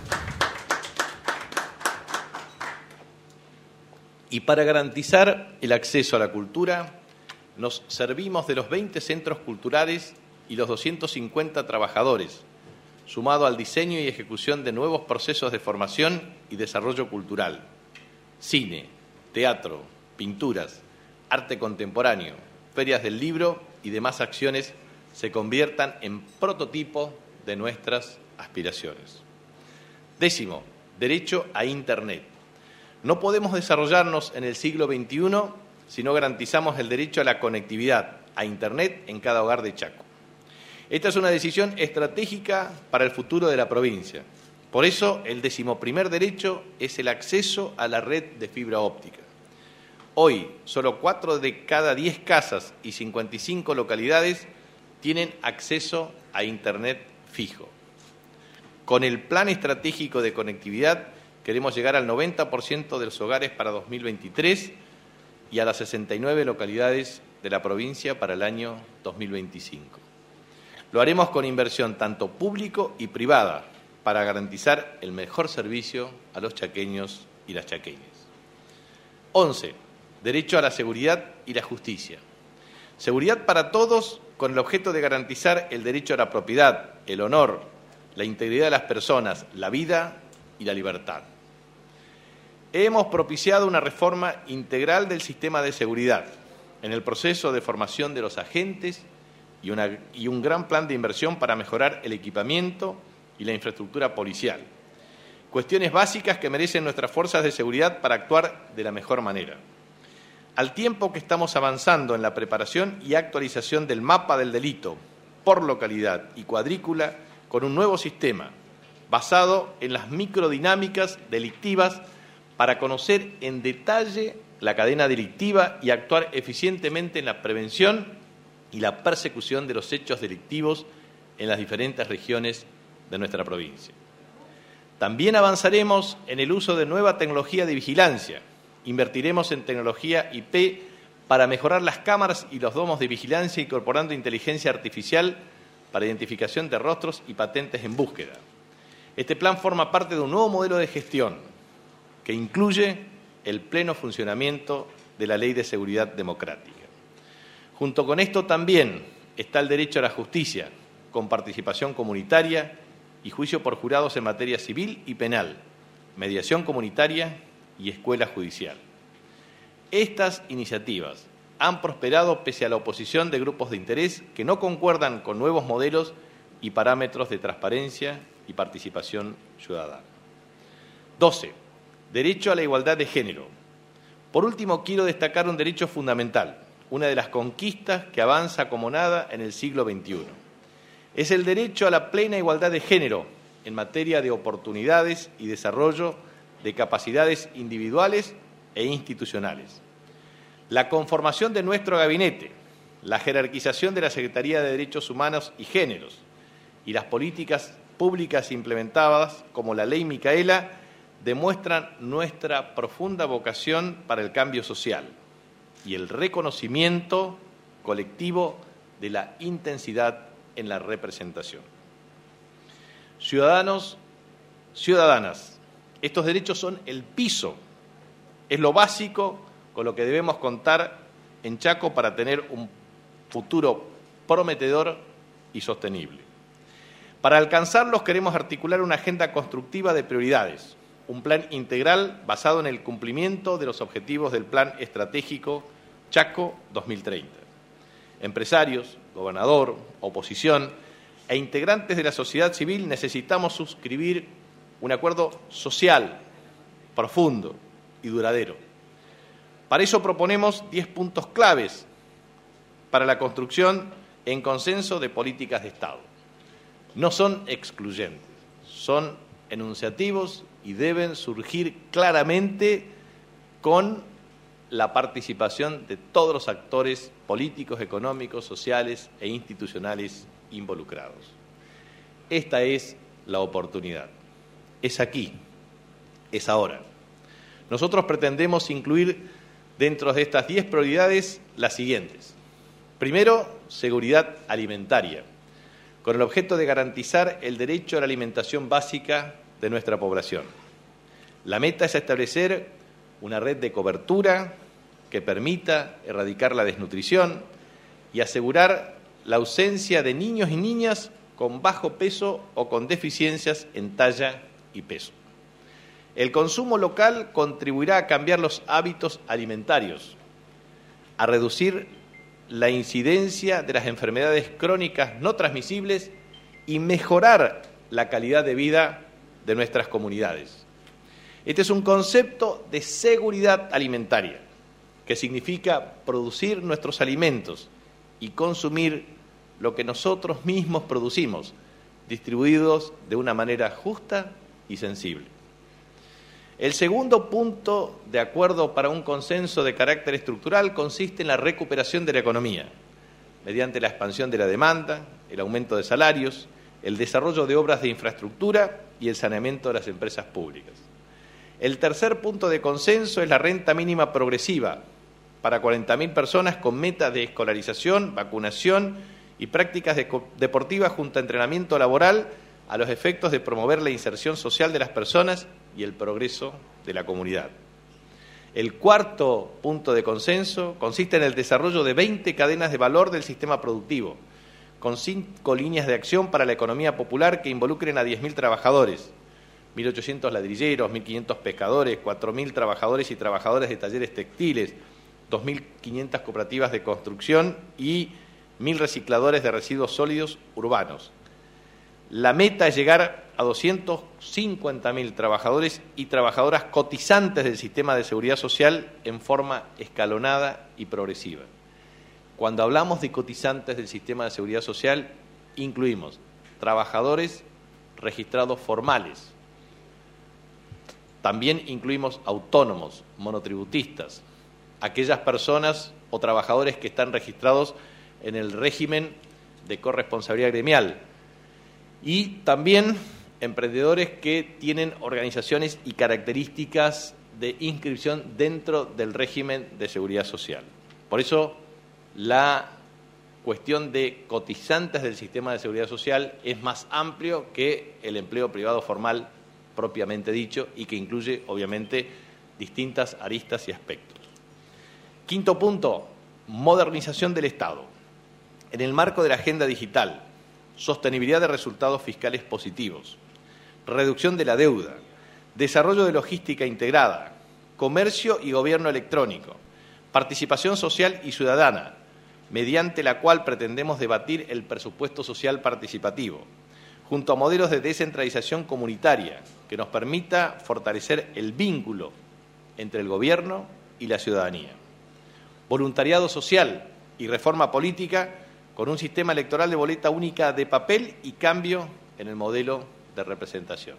a la cultura, nos servimos de los 20 centros culturales y los 250 trabajadores, sumado al diseño y ejecución de nuevos procesos de formación y desarrollo cultural, cine, teatro, pinturas, arte contemporáneo, ferias del libro y demás acciones se conviertan en prototipo de nuestras aspiraciones. Décimo, derecho a Internet. No podemos desarrollarnos en el siglo XXI si no garantizamos el derecho a la conectividad, a Internet en cada hogar de Chaco. Esta es una decisión estratégica para el futuro de la provincia. Por eso, el 11º derecho es el acceso a la red de fibra óptica. Hoy, solo 4 de cada 10 casas y 55 localidades tienen acceso a Internet fijo. Con el Plan Estratégico de Conectividad queremos llegar al 90% de los hogares para 2023 y a las 69 localidades de la provincia para el año 2025. Lo haremos con inversión tanto público y privada, para garantizar el mejor servicio a los chaqueños y las chaqueñas. 11. Derecho a la seguridad y la justicia. Seguridad para todos con el objeto de garantizar el derecho a la propiedad, el honor, la integridad de las personas, la vida y la libertad. Hemos propiciado una reforma integral del sistema de seguridad en el proceso de formación de los agentes y un gran plan de inversión para mejorar el equipamiento y la infraestructura policial. Cuestiones básicas que merecen nuestras fuerzas de seguridad para actuar de la mejor manera. Al tiempo que estamos avanzando en la preparación y actualización del mapa del delito por localidad y cuadrícula con un nuevo sistema basado en las microdinámicas delictivas para conocer en detalle la cadena delictiva y actuar eficientemente en la prevención y la persecución de los hechos delictivos en las diferentes regiones de nuestra provincia. También avanzaremos en el uso de nueva tecnología de vigilancia. Invertiremos en tecnología IP para mejorar las cámaras y los domos de vigilancia, incorporando inteligencia artificial para identificación de rostros y patentes en búsqueda. Este plan forma parte de un nuevo modelo de gestión que incluye el pleno funcionamiento de la Ley de Seguridad Democrática. Junto con esto también está el derecho a la justicia, con participación comunitaria y juicio por jurados en materia civil y penal, mediación comunitaria y escuela judicial. Estas iniciativas han prosperado pese a la oposición de grupos de interés que no concuerdan con nuevos modelos y parámetros de transparencia y participación ciudadana. 12. Derecho a la igualdad de género. Por último, quiero destacar un derecho fundamental, una de las conquistas que avanza como nada en el siglo XXI. Es el derecho a la plena igualdad de género en materia de oportunidades y desarrollo de capacidades individuales e institucionales. La conformación de nuestro gabinete, la jerarquización de la Secretaría de Derechos Humanos y Géneros y las políticas públicas implementadas como la Ley Micaela demuestran nuestra profunda vocación para el cambio social y el reconocimiento colectivo de la intensidad en la representación. Ciudadanos, ciudadanas, estos derechos son el piso, es lo básico con lo que debemos contar en Chaco para tener un futuro prometedor y sostenible. Para alcanzarlos queremos articular una agenda constructiva de prioridades, un plan integral basado en el cumplimiento de los objetivos del Plan Estratégico Chaco 2030. Empresarios, gobernador, oposición e integrantes de la sociedad civil necesitamos suscribir un acuerdo social, profundo y duradero. Para eso proponemos 10 puntos claves para la construcción en consenso de políticas de Estado. No son excluyentes, son enunciativos y deben surgir claramente con la participación de todos los actores políticos, económicos, sociales e institucionales involucrados. Esta es la oportunidad. Es aquí, es ahora. Nosotros pretendemos incluir dentro de estas 10 prioridades las siguientes. Primero, seguridad alimentaria, con el objeto de garantizar el derecho a la alimentación básica de nuestra población. La meta es establecer una red de cobertura que permita erradicar la desnutrición y asegurar la ausencia de niños y niñas con bajo peso o con deficiencias en talla y peso. El consumo local contribuirá a cambiar los hábitos alimentarios, a reducir la incidencia de las enfermedades crónicas no transmisibles y mejorar la calidad de vida de nuestras comunidades. Este es un concepto de seguridad alimentaria, que significa producir nuestros alimentos y consumir lo que nosotros mismos producimos, distribuidos de una manera justa y sensible. El segundo punto de acuerdo para un consenso de carácter estructural consiste en la recuperación de la economía, mediante la expansión de la demanda, el aumento de salarios, el desarrollo de obras de infraestructura y el saneamiento de las empresas públicas. El tercer punto de consenso es la renta mínima progresiva para 40.000 personas con metas de escolarización, vacunación y prácticas deportivas junto a entrenamiento laboral a los efectos de promover la inserción social de las personas y el progreso de la comunidad. El cuarto punto de consenso consiste en el desarrollo de 20 cadenas de valor del sistema productivo, con 5 líneas de acción para la economía popular que involucren a 10.000 trabajadores, 1.800 ladrilleros, 1.500 pescadores, 4.000 trabajadores y trabajadoras de talleres textiles, 2.500 cooperativas de construcción y 1.000 recicladores de residuos sólidos urbanos. La meta es llegar a 250.000 trabajadores y trabajadoras cotizantes del sistema de seguridad social en forma escalonada y progresiva. Cuando hablamos de cotizantes del sistema de seguridad social, incluimos trabajadores registrados formales. También incluimos autónomos, monotributistas, aquellas personas o trabajadores que están registrados en el régimen de corresponsabilidad gremial y también emprendedores que tienen organizaciones y características de inscripción dentro del régimen de seguridad social. Por eso, la cuestión de cotizantes del sistema de seguridad social es más amplio que el empleo privado formal propiamente dicho y que incluye, obviamente, distintas aristas y aspectos. Quinto punto, modernización del Estado. En el marco de la agenda digital, sostenibilidad de resultados fiscales positivos, reducción de la deuda, desarrollo de logística integrada, comercio y gobierno electrónico, participación social y ciudadana, mediante la cual pretendemos debatir el presupuesto social participativo, junto a modelos de descentralización comunitaria que nos permita fortalecer el vínculo entre el gobierno y la ciudadanía. Voluntariado social y reforma política con un sistema electoral de boleta única de papel y cambio en el modelo de representación.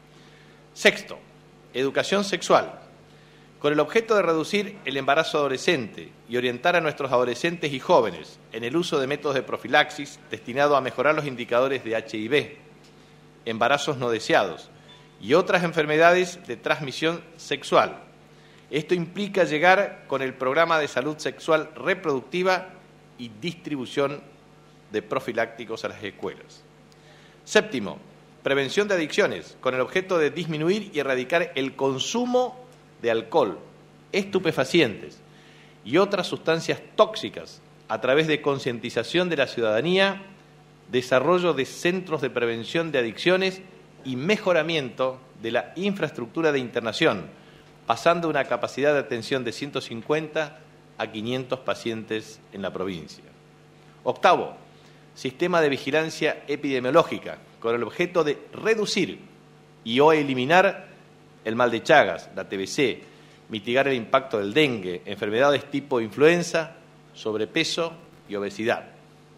Sexto, educación sexual, con el objeto de reducir el embarazo adolescente y orientar a nuestros adolescentes y jóvenes en el uso de métodos de profilaxis destinado a mejorar los indicadores de HIV, embarazos no deseados y otras enfermedades de transmisión sexual. Esto implica llegar con el programa de salud sexual reproductiva y distribución de profilácticos a las escuelas. Séptimo, prevención de adicciones, con el objeto de disminuir y erradicar el consumo de alcohol, estupefacientes y otras sustancias tóxicas a través de concientización de la ciudadanía, desarrollo de centros de prevención de adicciones y mejoramiento de la infraestructura de internación, pasando una capacidad de atención de 150 a 500 pacientes en la provincia. Octavo, sistema de vigilancia epidemiológica, con el objeto de reducir y o eliminar el mal de Chagas, la TBC, mitigar el impacto del dengue, enfermedades tipo influenza, sobrepeso y obesidad.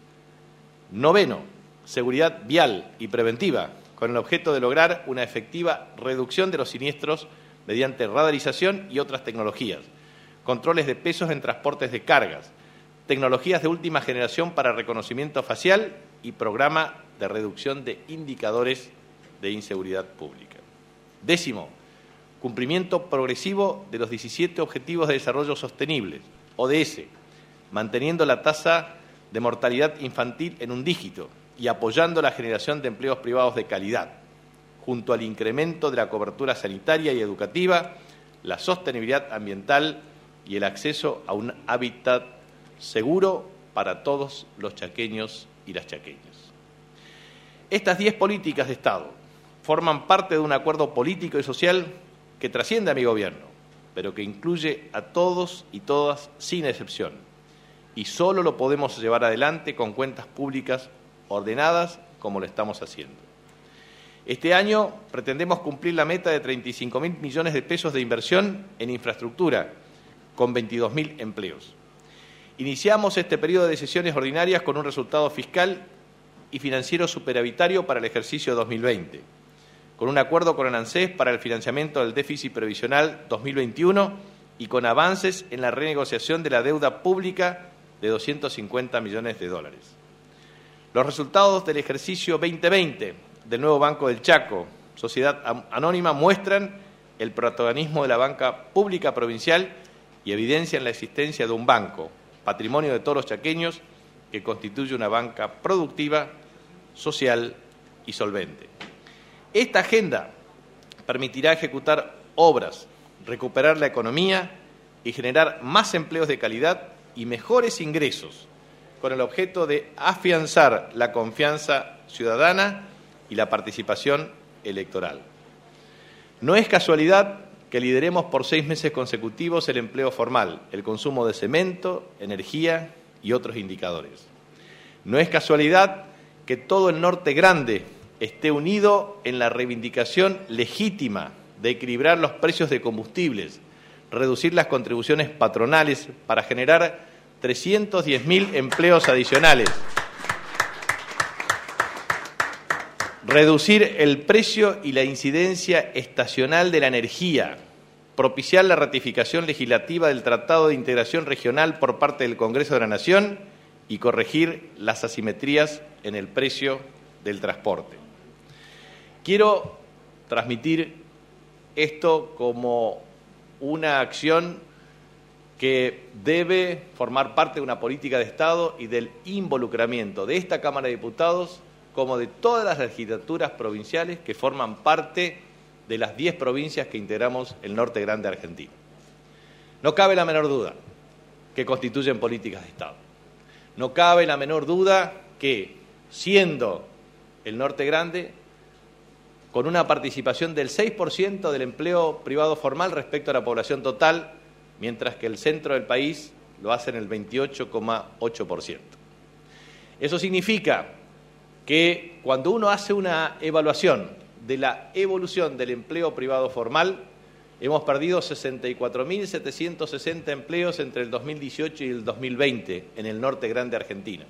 Noveno, seguridad vial y preventiva, con el objeto de lograr una efectiva reducción de los siniestros mediante radarización y otras tecnologías, controles de pesos en transportes de cargas, tecnologías de última generación para reconocimiento facial y programa de reducción de indicadores de inseguridad pública. Décimo, cumplimiento progresivo de los 17 Objetivos de Desarrollo Sostenible, ODS, manteniendo la tasa de mortalidad infantil en un dígito y apoyando la generación de empleos privados de calidad, junto al incremento de la cobertura sanitaria y educativa, la sostenibilidad ambiental y el acceso a un hábitat seguro para todos los chaqueños y las chaqueñas. Estas 10 políticas de Estado forman parte de un acuerdo político y social que trasciende a mi gobierno, pero que incluye a todos y todas sin excepción, y solo lo podemos llevar adelante con cuentas públicas ordenadas como lo estamos haciendo. Este año pretendemos cumplir la meta de 35.000 millones de pesos de inversión en infraestructura, con 22.000 empleos. Iniciamos este periodo de sesiones ordinarias con un resultado fiscal y financiero superavitario para el ejercicio 2020, con un acuerdo con el ANSES para el financiamiento del déficit previsional 2021 y con avances en la renegociación de la deuda pública de 250 millones de dólares. Los resultados del ejercicio 2020 del nuevo Banco del Chaco, sociedad anónima, muestran el protagonismo de la banca pública provincial y evidencian la existencia de un banco, patrimonio de todos los chaqueños, que constituye una banca productiva, social y y solvente. Esta agenda permitirá ejecutar obras, recuperar la economía y generar más empleos de calidad y mejores ingresos, con el objeto de afianzar la confianza ciudadana y la participación electoral. No es casualidad que lideremos por 6 meses consecutivos el empleo formal, el consumo de cemento, energía y otros indicadores. No es casualidad que todo el Norte Grande esté unido en la reivindicación legítima de equilibrar los precios de combustibles, reducir las contribuciones patronales para generar 310.000 empleos adicionales, reducir el precio y la incidencia estacional de la energía, propiciar la ratificación legislativa del Tratado de Integración Regional por parte del Congreso de la Nación y corregir las asimetrías en el precio del transporte. Quiero transmitir esto como una acción que debe formar parte de una política de Estado y del involucramiento de esta Cámara de Diputados como de todas las legislaturas provinciales que forman parte de las 10 provincias que integramos el Norte Grande argentino. No cabe la menor duda que constituyen políticas de Estado. No cabe la menor duda que, siendo el Norte Grande, con una participación del 6% del empleo privado formal respecto a la población total, mientras que el centro del país lo hace en el 28,8%. Eso significa que cuando uno hace una evaluación de la evolución del empleo privado formal, hemos perdido 64.760 empleos entre el 2018 y el 2020 en el Norte Grande argentino,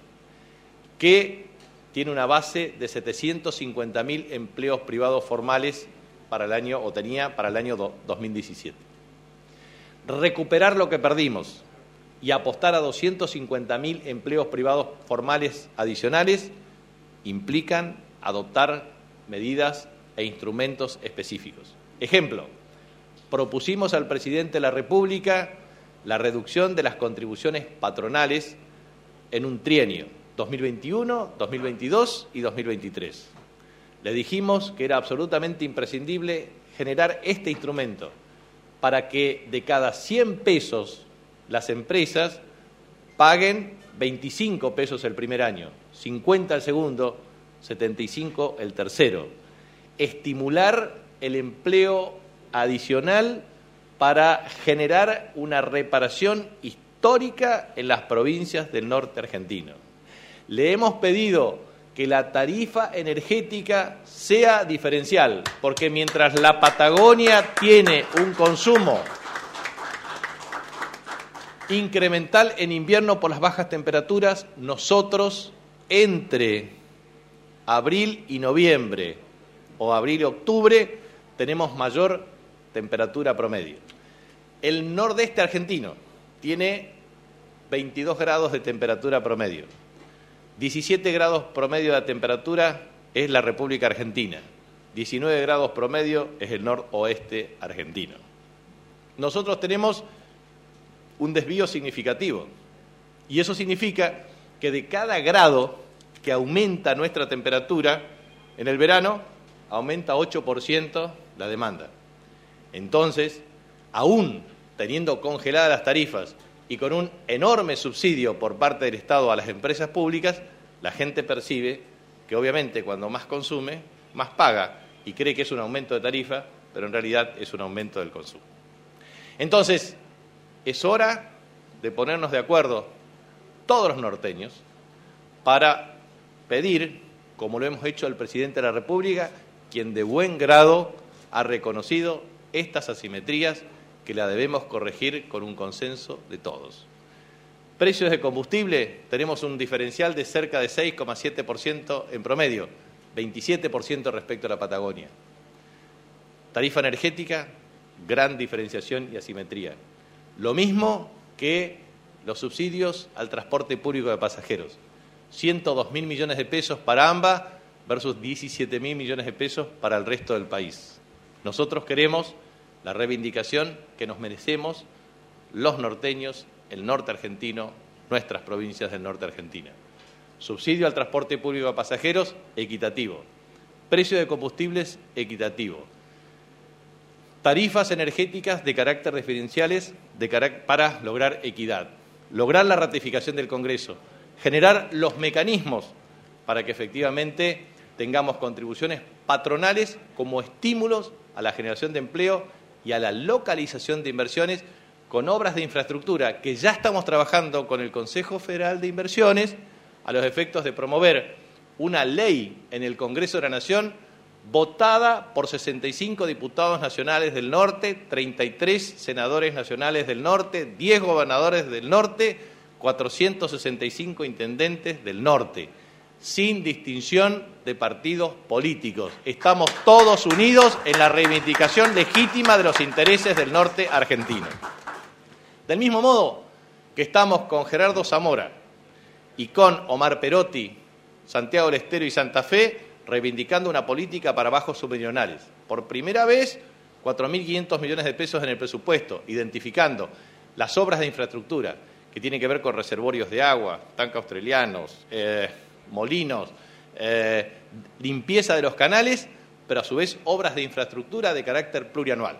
que tiene una base de 750.000 empleos privados formales para el año, o tenía para el año 2017. Recuperar lo que perdimos y apostar a 250.000 empleos privados formales adicionales implican adoptar medidas e instrumentos específicos. Ejemplo, propusimos al presidente de la República la reducción de las contribuciones patronales en un trienio, 2021, 2022 y 2023. Le dijimos que era absolutamente imprescindible generar este instrumento para que de cada 100 pesos las empresas paguen 25 pesos el primer año, 50 el segundo, 75 el tercero. Estimular el empleo adicional para generar una reparación histórica en las provincias del norte argentino. Le hemos pedido que la tarifa energética sea diferencial, porque mientras la Patagonia tiene un consumo incremental en invierno por las bajas temperaturas, nosotros entre abril y noviembre o abril y octubre tenemos mayor temperatura promedio. El nordeste argentino tiene 22 grados de temperatura promedio. 17 grados promedio de temperatura es la República Argentina. 19 grados promedio es el noroeste argentino. Nosotros tenemos un desvío significativo y eso significa que de cada grado que aumenta nuestra temperatura, en el verano aumenta 8% la demanda. Entonces, aún teniendo congeladas las tarifas y con un enorme subsidio por parte del Estado a las empresas públicas, la gente percibe que obviamente cuando más consume, más paga y cree que es un aumento de tarifa, pero en realidad es un aumento del consumo. Entonces, es hora de ponernos de acuerdo todos los norteños para pedir, como lo hemos hecho al presidente de la República, quien de buen grado ha reconocido estas asimetrías que la debemos corregir con un consenso de todos. Precios de combustible, tenemos un diferencial de cerca de 6,7% en promedio, 27% respecto a la Patagonia. Tarifa energética, gran diferenciación y asimetría. Lo mismo que los subsidios al transporte público de pasajeros. 102.000 millones de pesos para AMBA versus 17.000 millones de pesos para el resto del país. Nosotros queremos la reivindicación que nos merecemos los norteños, el norte argentino, nuestras provincias del norte argentino. Subsidio al transporte público de pasajeros equitativo. precio de combustibles equitativo, tarifas energéticas de carácter diferenciales para lograr equidad, lograr la ratificación del Congreso, generar los mecanismos para que efectivamente tengamos contribuciones patronales como estímulos a la generación de empleo y a la localización de inversiones con obras de infraestructura que ya estamos trabajando con el Consejo Federal de Inversiones a los efectos de promover una ley en el Congreso de la Nación votada por 65 diputados nacionales del norte, 33 senadores nacionales del norte, 10 gobernadores del norte, 465 intendentes del norte, sin distinción de partidos políticos. Estamos todos unidos en la reivindicación legítima de los intereses del norte argentino. Del mismo modo que estamos con Gerardo Zamora y con Omar Perotti, Santiago del Estero y Santa Fe, reivindicando una política para bajos submeridionales. Por primera vez, 4.500 millones de pesos en el presupuesto, identificando las obras de infraestructura que tienen que ver con reservorios de agua, tanques australianos, molinos, limpieza de los canales, pero a su vez obras de infraestructura de carácter plurianual.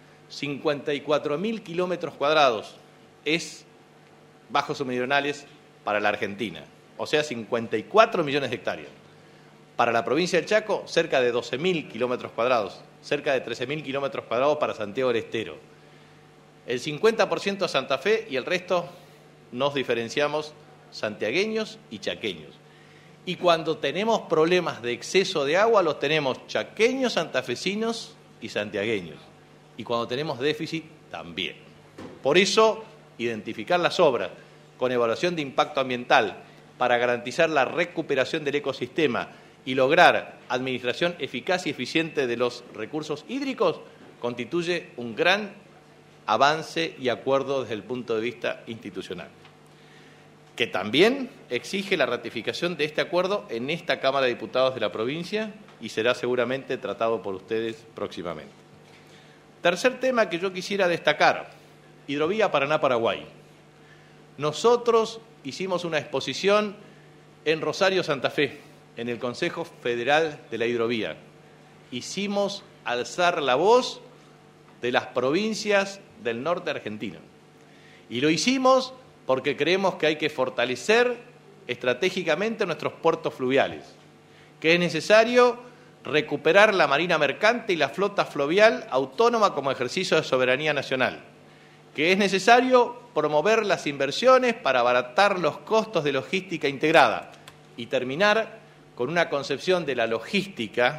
54.000 kilómetros cuadrados es bajos submeridionales para la Argentina, o sea, 54 millones de hectáreas. Para la provincia del Chaco, cerca de 12.000 kilómetros cuadrados, cerca de 13.000 kilómetros cuadrados para Santiago del Estero. El 50% a Santa Fe y el resto nos diferenciamos santiagueños y chaqueños. Y cuando tenemos problemas de exceso de agua, los tenemos chaqueños, santafesinos y santiagueños. Y cuando tenemos déficit, también. Por eso, identificar las obras con evaluación de impacto ambiental para garantizar la recuperación del ecosistema y lograr administración eficaz y eficiente de los recursos hídricos constituye un gran avance y acuerdo desde el punto de vista institucional, que también exige la ratificación de este acuerdo en esta Cámara de Diputados de la provincia y será seguramente tratado por ustedes próximamente. Tercer tema que yo quisiera destacar, Hidrovía Paraná-Paraguay. Nosotros hicimos una exposición en Rosario, Santa Fe, en el Consejo Federal de la Hidrovía. Hicimos alzar la voz de las provincias del norte argentino. Y lo hicimos porque creemos que hay que fortalecer estratégicamente nuestros puertos fluviales, que es necesario recuperar la marina mercante y la flota fluvial autónoma como ejercicio de soberanía nacional, que es necesario promover las inversiones para abaratar los costos de logística integrada y terminar con una concepción de la logística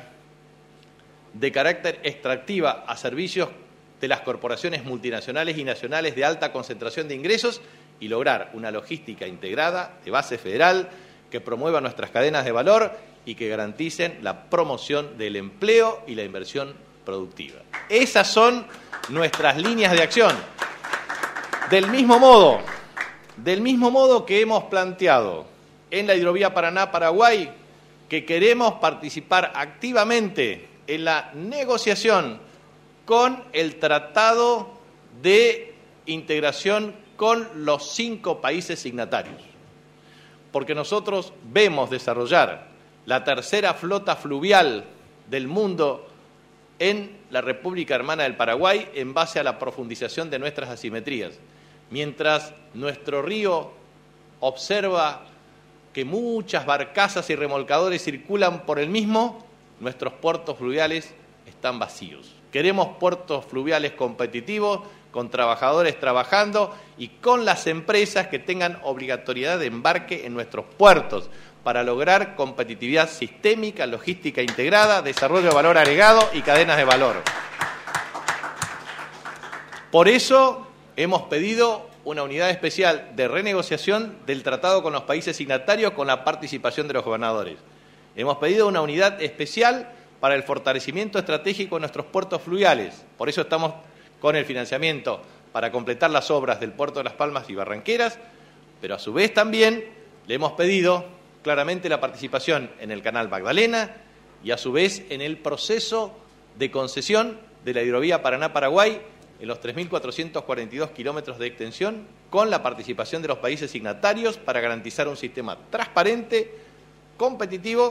de carácter extractiva a servicios de las corporaciones multinacionales y nacionales de alta concentración de ingresos y lograr una logística integrada de base federal que promueva nuestras cadenas de valor y que garanticen la promoción del empleo y la inversión productiva. Esas son nuestras líneas de acción. Del mismo modo que hemos planteado en la Hidrovía Paraná-Paraguay que queremos participar activamente en la negociación con el Tratado de Integración con los 5 países signatarios, porque nosotros vemos desarrollar la tercera flota fluvial del mundo en la República Hermana del Paraguay en base a la profundización de nuestras asimetrías. Mientras nuestro río observa que muchas barcazas y remolcadores circulan por el mismo, nuestros puertos fluviales están vacíos. Queremos puertos fluviales competitivos, con trabajadores trabajando y con las empresas que tengan obligatoriedad de embarque en nuestros puertos para lograr competitividad sistémica, logística integrada, desarrollo de valor agregado y cadenas de valor. Por eso hemos pedido una unidad especial de renegociación del tratado con los países signatarios con la participación de los gobernadores. Hemos pedido una unidad especial para el fortalecimiento estratégico de nuestros puertos fluviales. Por eso estamos con el financiamiento para completar las obras del puerto de Las Palmas y Barranqueras, pero a su vez también le hemos pedido claramente la participación en el canal Magdalena y a su vez en el proceso de concesión de la hidrovía Paraná-Paraguay en los 3.442 kilómetros de extensión, con la participación de los países signatarios para garantizar un sistema transparente, competitivo,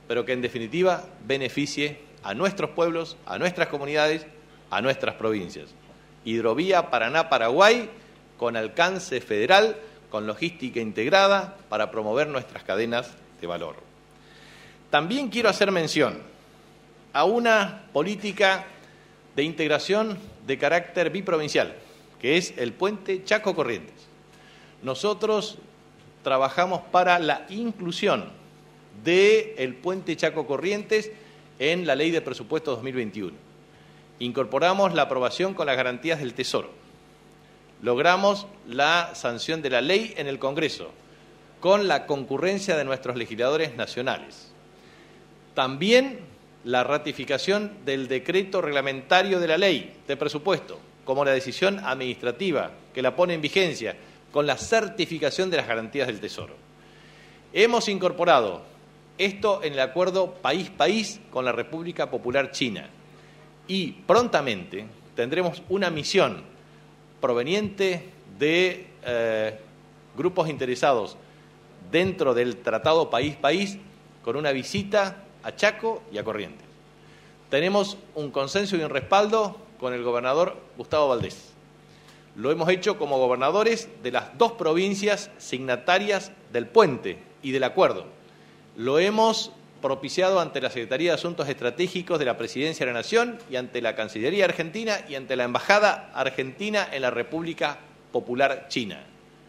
pero que en definitiva beneficie a nuestros pueblos, a nuestras comunidades, a nuestras provincias. Hidrovía Paraná-Paraguay con alcance federal, con logística integrada para promover nuestras cadenas de valor. También quiero hacer mención a una política de integración de carácter biprovincial, que es el puente Chaco-Corrientes. Nosotros trabajamos para la inclusión del puente Chaco-Corrientes en la Ley de Presupuesto 2021. Incorporamos la aprobación con las garantías del Tesoro. Logramos la sanción de la ley en el Congreso, con la concurrencia de nuestros legisladores nacionales. También la ratificación del decreto reglamentario de la ley de presupuesto, como la decisión administrativa que la pone en vigencia, con la certificación de las garantías del Tesoro. Hemos incorporado esto en el acuerdo país-país con la República Popular China y prontamente tendremos una misión proveniente de grupos interesados dentro del tratado país-país con una visita a Chaco y a Corrientes. Tenemos un consenso y un respaldo con el gobernador Gustavo Valdés. Lo hemos hecho como gobernadores de las dos provincias signatarias del puente y del acuerdo. Lo hemos propiciado ante la Secretaría de Asuntos Estratégicos de la Presidencia de la Nación y ante la Cancillería Argentina y ante la Embajada Argentina en la República Popular China.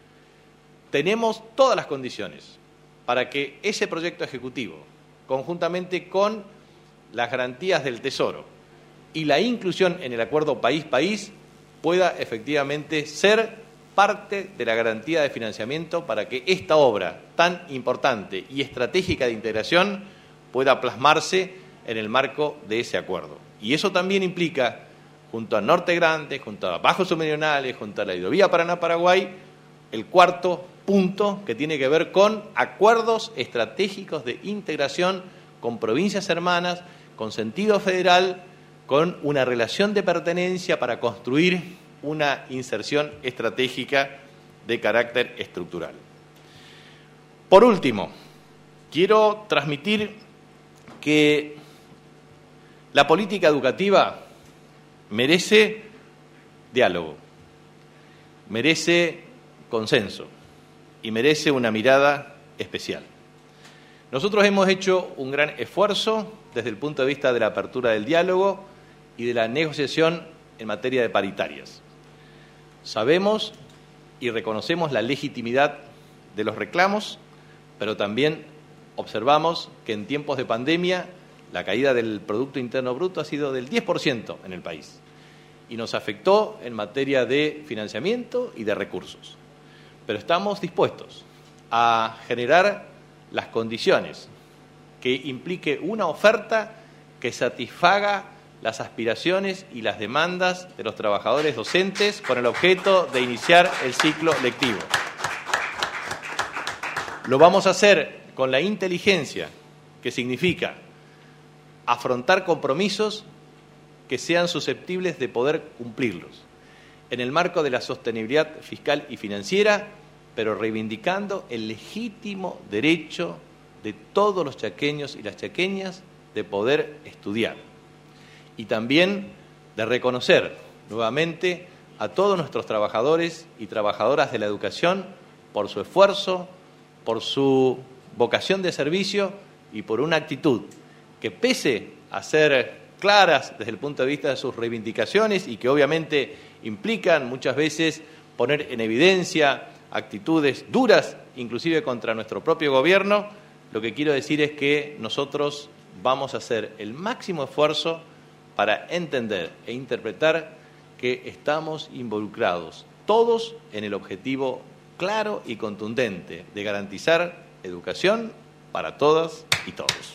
Tenemos todas las condiciones para que ese proyecto ejecutivo, conjuntamente con las garantías del Tesoro y la inclusión en el acuerdo país-país, pueda efectivamente ser parte de la garantía de financiamiento para que esta obra tan importante y estratégica de integración pueda plasmarse en el marco de ese acuerdo. Y eso también implica, junto a Norte Grande, junto a Bajos Submeridionales, junto a la hidrovía Paraná-Paraguay, el cuarto punto que tiene que ver con acuerdos estratégicos de integración con provincias hermanas, con sentido federal, con una relación de pertenencia para construir una inserción estratégica de carácter estructural. Por último, quiero transmitir que la política educativa merece diálogo, merece consenso y merece una mirada especial. Nosotros hemos hecho un gran esfuerzo desde el punto de vista de la apertura del diálogo y de la negociación en materia de paritarias. Sabemos y reconocemos la legitimidad de los reclamos, pero también observamos que en tiempos de pandemia la caída del Producto Interno Bruto ha sido del 10% en el país y nos afectó en materia de financiamiento y de recursos. Pero estamos dispuestos a generar las condiciones que implique una oferta que satisfaga las aspiraciones y las demandas de los trabajadores docentes con el objeto de iniciar el ciclo lectivo. Lo vamos a hacer con la inteligencia, que significa afrontar compromisos que sean susceptibles de poder cumplirlos, en el marco de la sostenibilidad fiscal y financiera, pero reivindicando el legítimo derecho de todos los chaqueños y las chaqueñas de poder estudiar. Y también de reconocer nuevamente a todos nuestros trabajadores y trabajadoras de la educación por su esfuerzo, por su vocación de servicio y por una actitud que, pese a ser claras desde el punto de vista de sus reivindicaciones y que obviamente implican muchas veces poner en evidencia actitudes duras, inclusive contra nuestro propio gobierno, lo que quiero decir es que nosotros vamos a hacer el máximo esfuerzo para entender e interpretar que estamos involucrados todos en el objetivo claro y contundente de garantizar educación para todas y todos.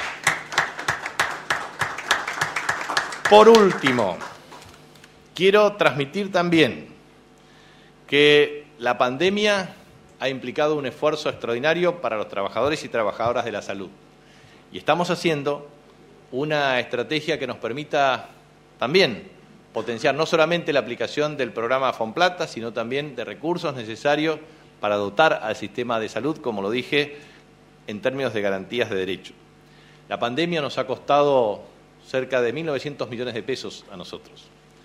Por último, quiero transmitir también que la pandemia ha implicado un esfuerzo extraordinario para los trabajadores y trabajadoras de la salud. Y estamos haciendo una estrategia que nos permita también potenciar no solamente la aplicación del programa Fonplata, sino también de recursos necesarios para dotar al sistema de salud, como lo dije, en términos de garantías de derecho. La pandemia nos ha costado cerca de 1.900 millones de pesos a nosotros.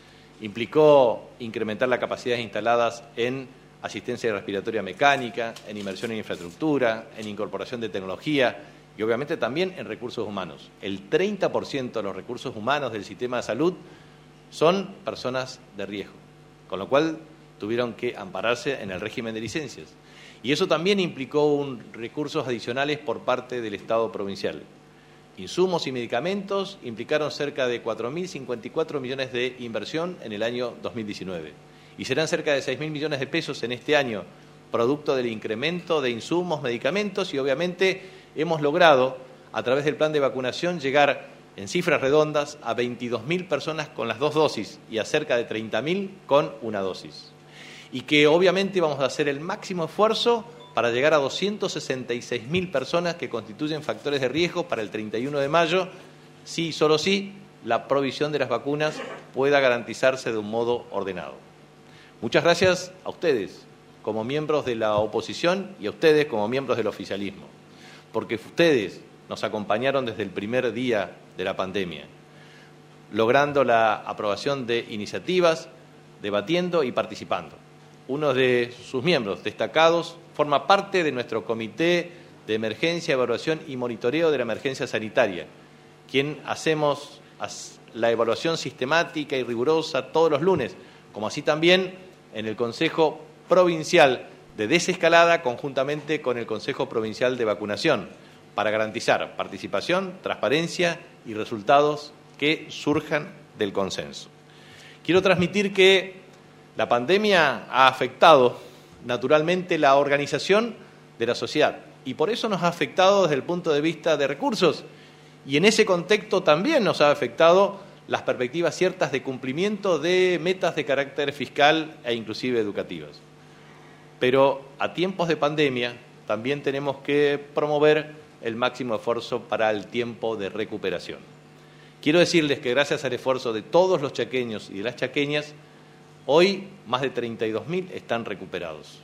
Implicó incrementar las capacidades instaladas en asistencia respiratoria mecánica, en inversión en infraestructura, en incorporación de tecnología y obviamente también en recursos humanos. El 30% de los recursos humanos del sistema de salud son personas de riesgo, con lo cual tuvieron que ampararse en el régimen de licencias. Y eso también implicó recursos adicionales por parte del Estado provincial. Insumos y medicamentos implicaron cerca de 4.054 millones de inversión en el año 2019 y serán cerca de 6.000 millones de pesos en este año, producto del incremento de insumos, medicamentos y obviamente hemos logrado, a través del plan de vacunación, llegar en cifras redondas a 22.000 personas con las 2 dosis y a cerca de 30.000 con una dosis. Y que obviamente vamos a hacer el máximo esfuerzo para llegar a 266.000 personas que constituyen factores de riesgo para el 31 de mayo, solo si la provisión de las vacunas pueda garantizarse de un modo ordenado. Muchas gracias a ustedes, como miembros de la oposición, y a ustedes como miembros del oficialismo, porque ustedes nos acompañaron desde el primer día de la pandemia, logrando la aprobación de iniciativas, debatiendo y participando. Uno de sus miembros destacados forma parte de nuestro Comité de Emergencia, Evaluación y Monitoreo de la Emergencia Sanitaria, quien hacemos la evaluación sistemática y rigurosa todos los lunes, como así también en el Consejo Provincial de Desescalada, conjuntamente con el Consejo Provincial de Vacunación, para garantizar participación, transparencia y resultados que surjan del consenso. Quiero transmitir que la pandemia ha afectado naturalmente la organización de la sociedad y por eso nos ha afectado desde el punto de vista de recursos y en ese contexto también nos ha afectado las perspectivas ciertas de cumplimiento de metas de carácter fiscal e inclusive educativas. Pero a tiempos de pandemia también tenemos que promover el máximo esfuerzo para el tiempo de recuperación. Quiero decirles que gracias al esfuerzo de todos los chaqueños y de las chaqueñas, hoy más de 32.000 están recuperados.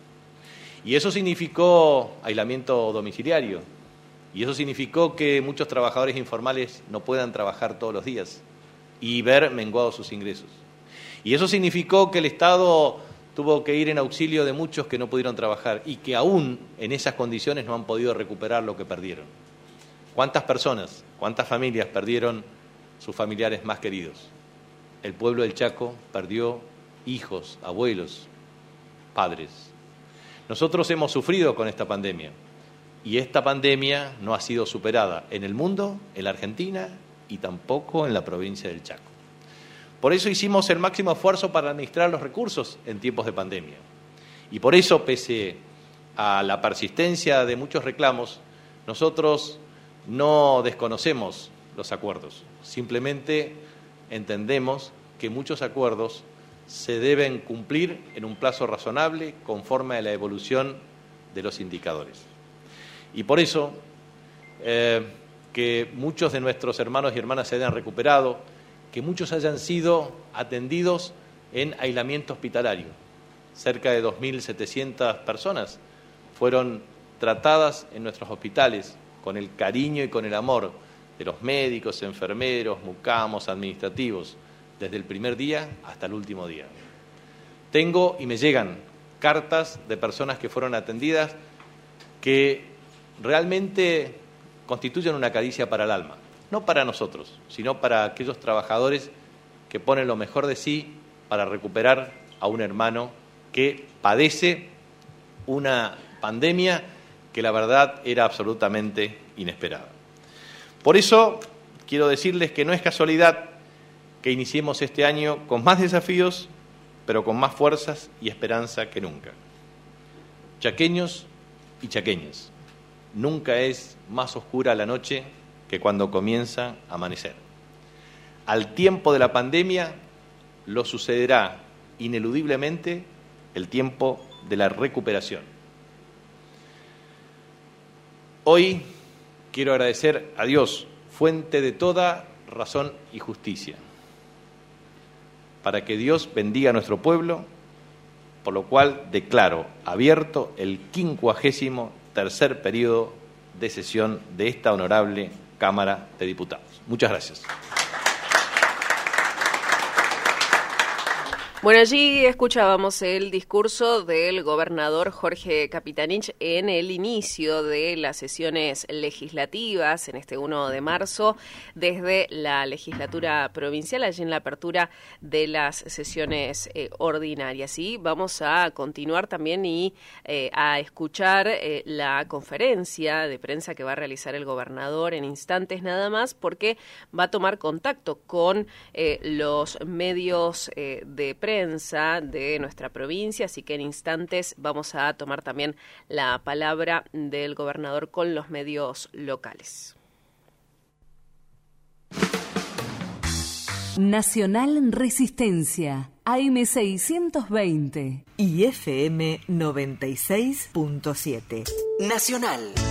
Y eso significó aislamiento domiciliario. Y eso significó que muchos trabajadores informales no puedan trabajar todos los días y ver menguados sus ingresos. Y eso significó que el Estado tuvo que ir en auxilio de muchos que no pudieron trabajar y que aún en esas condiciones no han podido recuperar lo que perdieron. ¿Cuántas personas, cuántas familias perdieron sus familiares más queridos? El pueblo del Chaco perdió hijos, abuelos, padres. Nosotros hemos sufrido con esta pandemia y esta pandemia no ha sido superada en el mundo, en la Argentina y tampoco en la provincia del Chaco. Por eso hicimos el máximo esfuerzo para administrar los recursos en tiempos de pandemia. Y por eso, pese a la persistencia de muchos reclamos, nosotros no desconocemos los acuerdos. Simplemente entendemos que muchos acuerdos se deben cumplir en un plazo razonable conforme a la evolución de los indicadores. Y por eso, que muchos de nuestros hermanos y hermanas se hayan recuperado, que muchos hayan sido atendidos en aislamiento hospitalario. Cerca de 2.700 personas fueron tratadas en nuestros hospitales con el cariño y con el amor de los médicos, enfermeros, mucamos, administrativos, desde el primer día hasta el último día. Tengo y me llegan cartas de personas que fueron atendidas que realmente constituyen una caricia para el alma. No para nosotros, sino para aquellos trabajadores que ponen lo mejor de sí para recuperar a un hermano que padece una pandemia que la verdad era absolutamente inesperada. Por eso quiero decirles que no es casualidad que iniciemos este año con más desafíos, pero con más fuerzas y esperanza que nunca. Chaqueños y chaqueñas, nunca es más oscura la noche que cuando comienza a amanecer. Al tiempo de la pandemia lo sucederá ineludiblemente el tiempo de la recuperación. Hoy quiero agradecer a Dios, fuente de toda razón y justicia, para que Dios bendiga a nuestro pueblo, por lo cual declaro abierto el 53º periodo de sesión de esta honorable Cámara de Diputados. Muchas gracias. Bueno, allí escuchábamos el discurso del gobernador Jorge Capitanich en el inicio de las sesiones legislativas en este 1 de marzo desde la legislatura provincial, allí en la apertura de las sesiones ordinarias. Y vamos a continuar también a escuchar la conferencia de prensa que va a realizar el gobernador en instantes nada más, porque va a tomar contacto con los medios de prensa de nuestra provincia, así que en instantes vamos a tomar también la palabra del gobernador con los medios locales. Nacional Resistencia, AM 620 y FM 96.7. Nacional.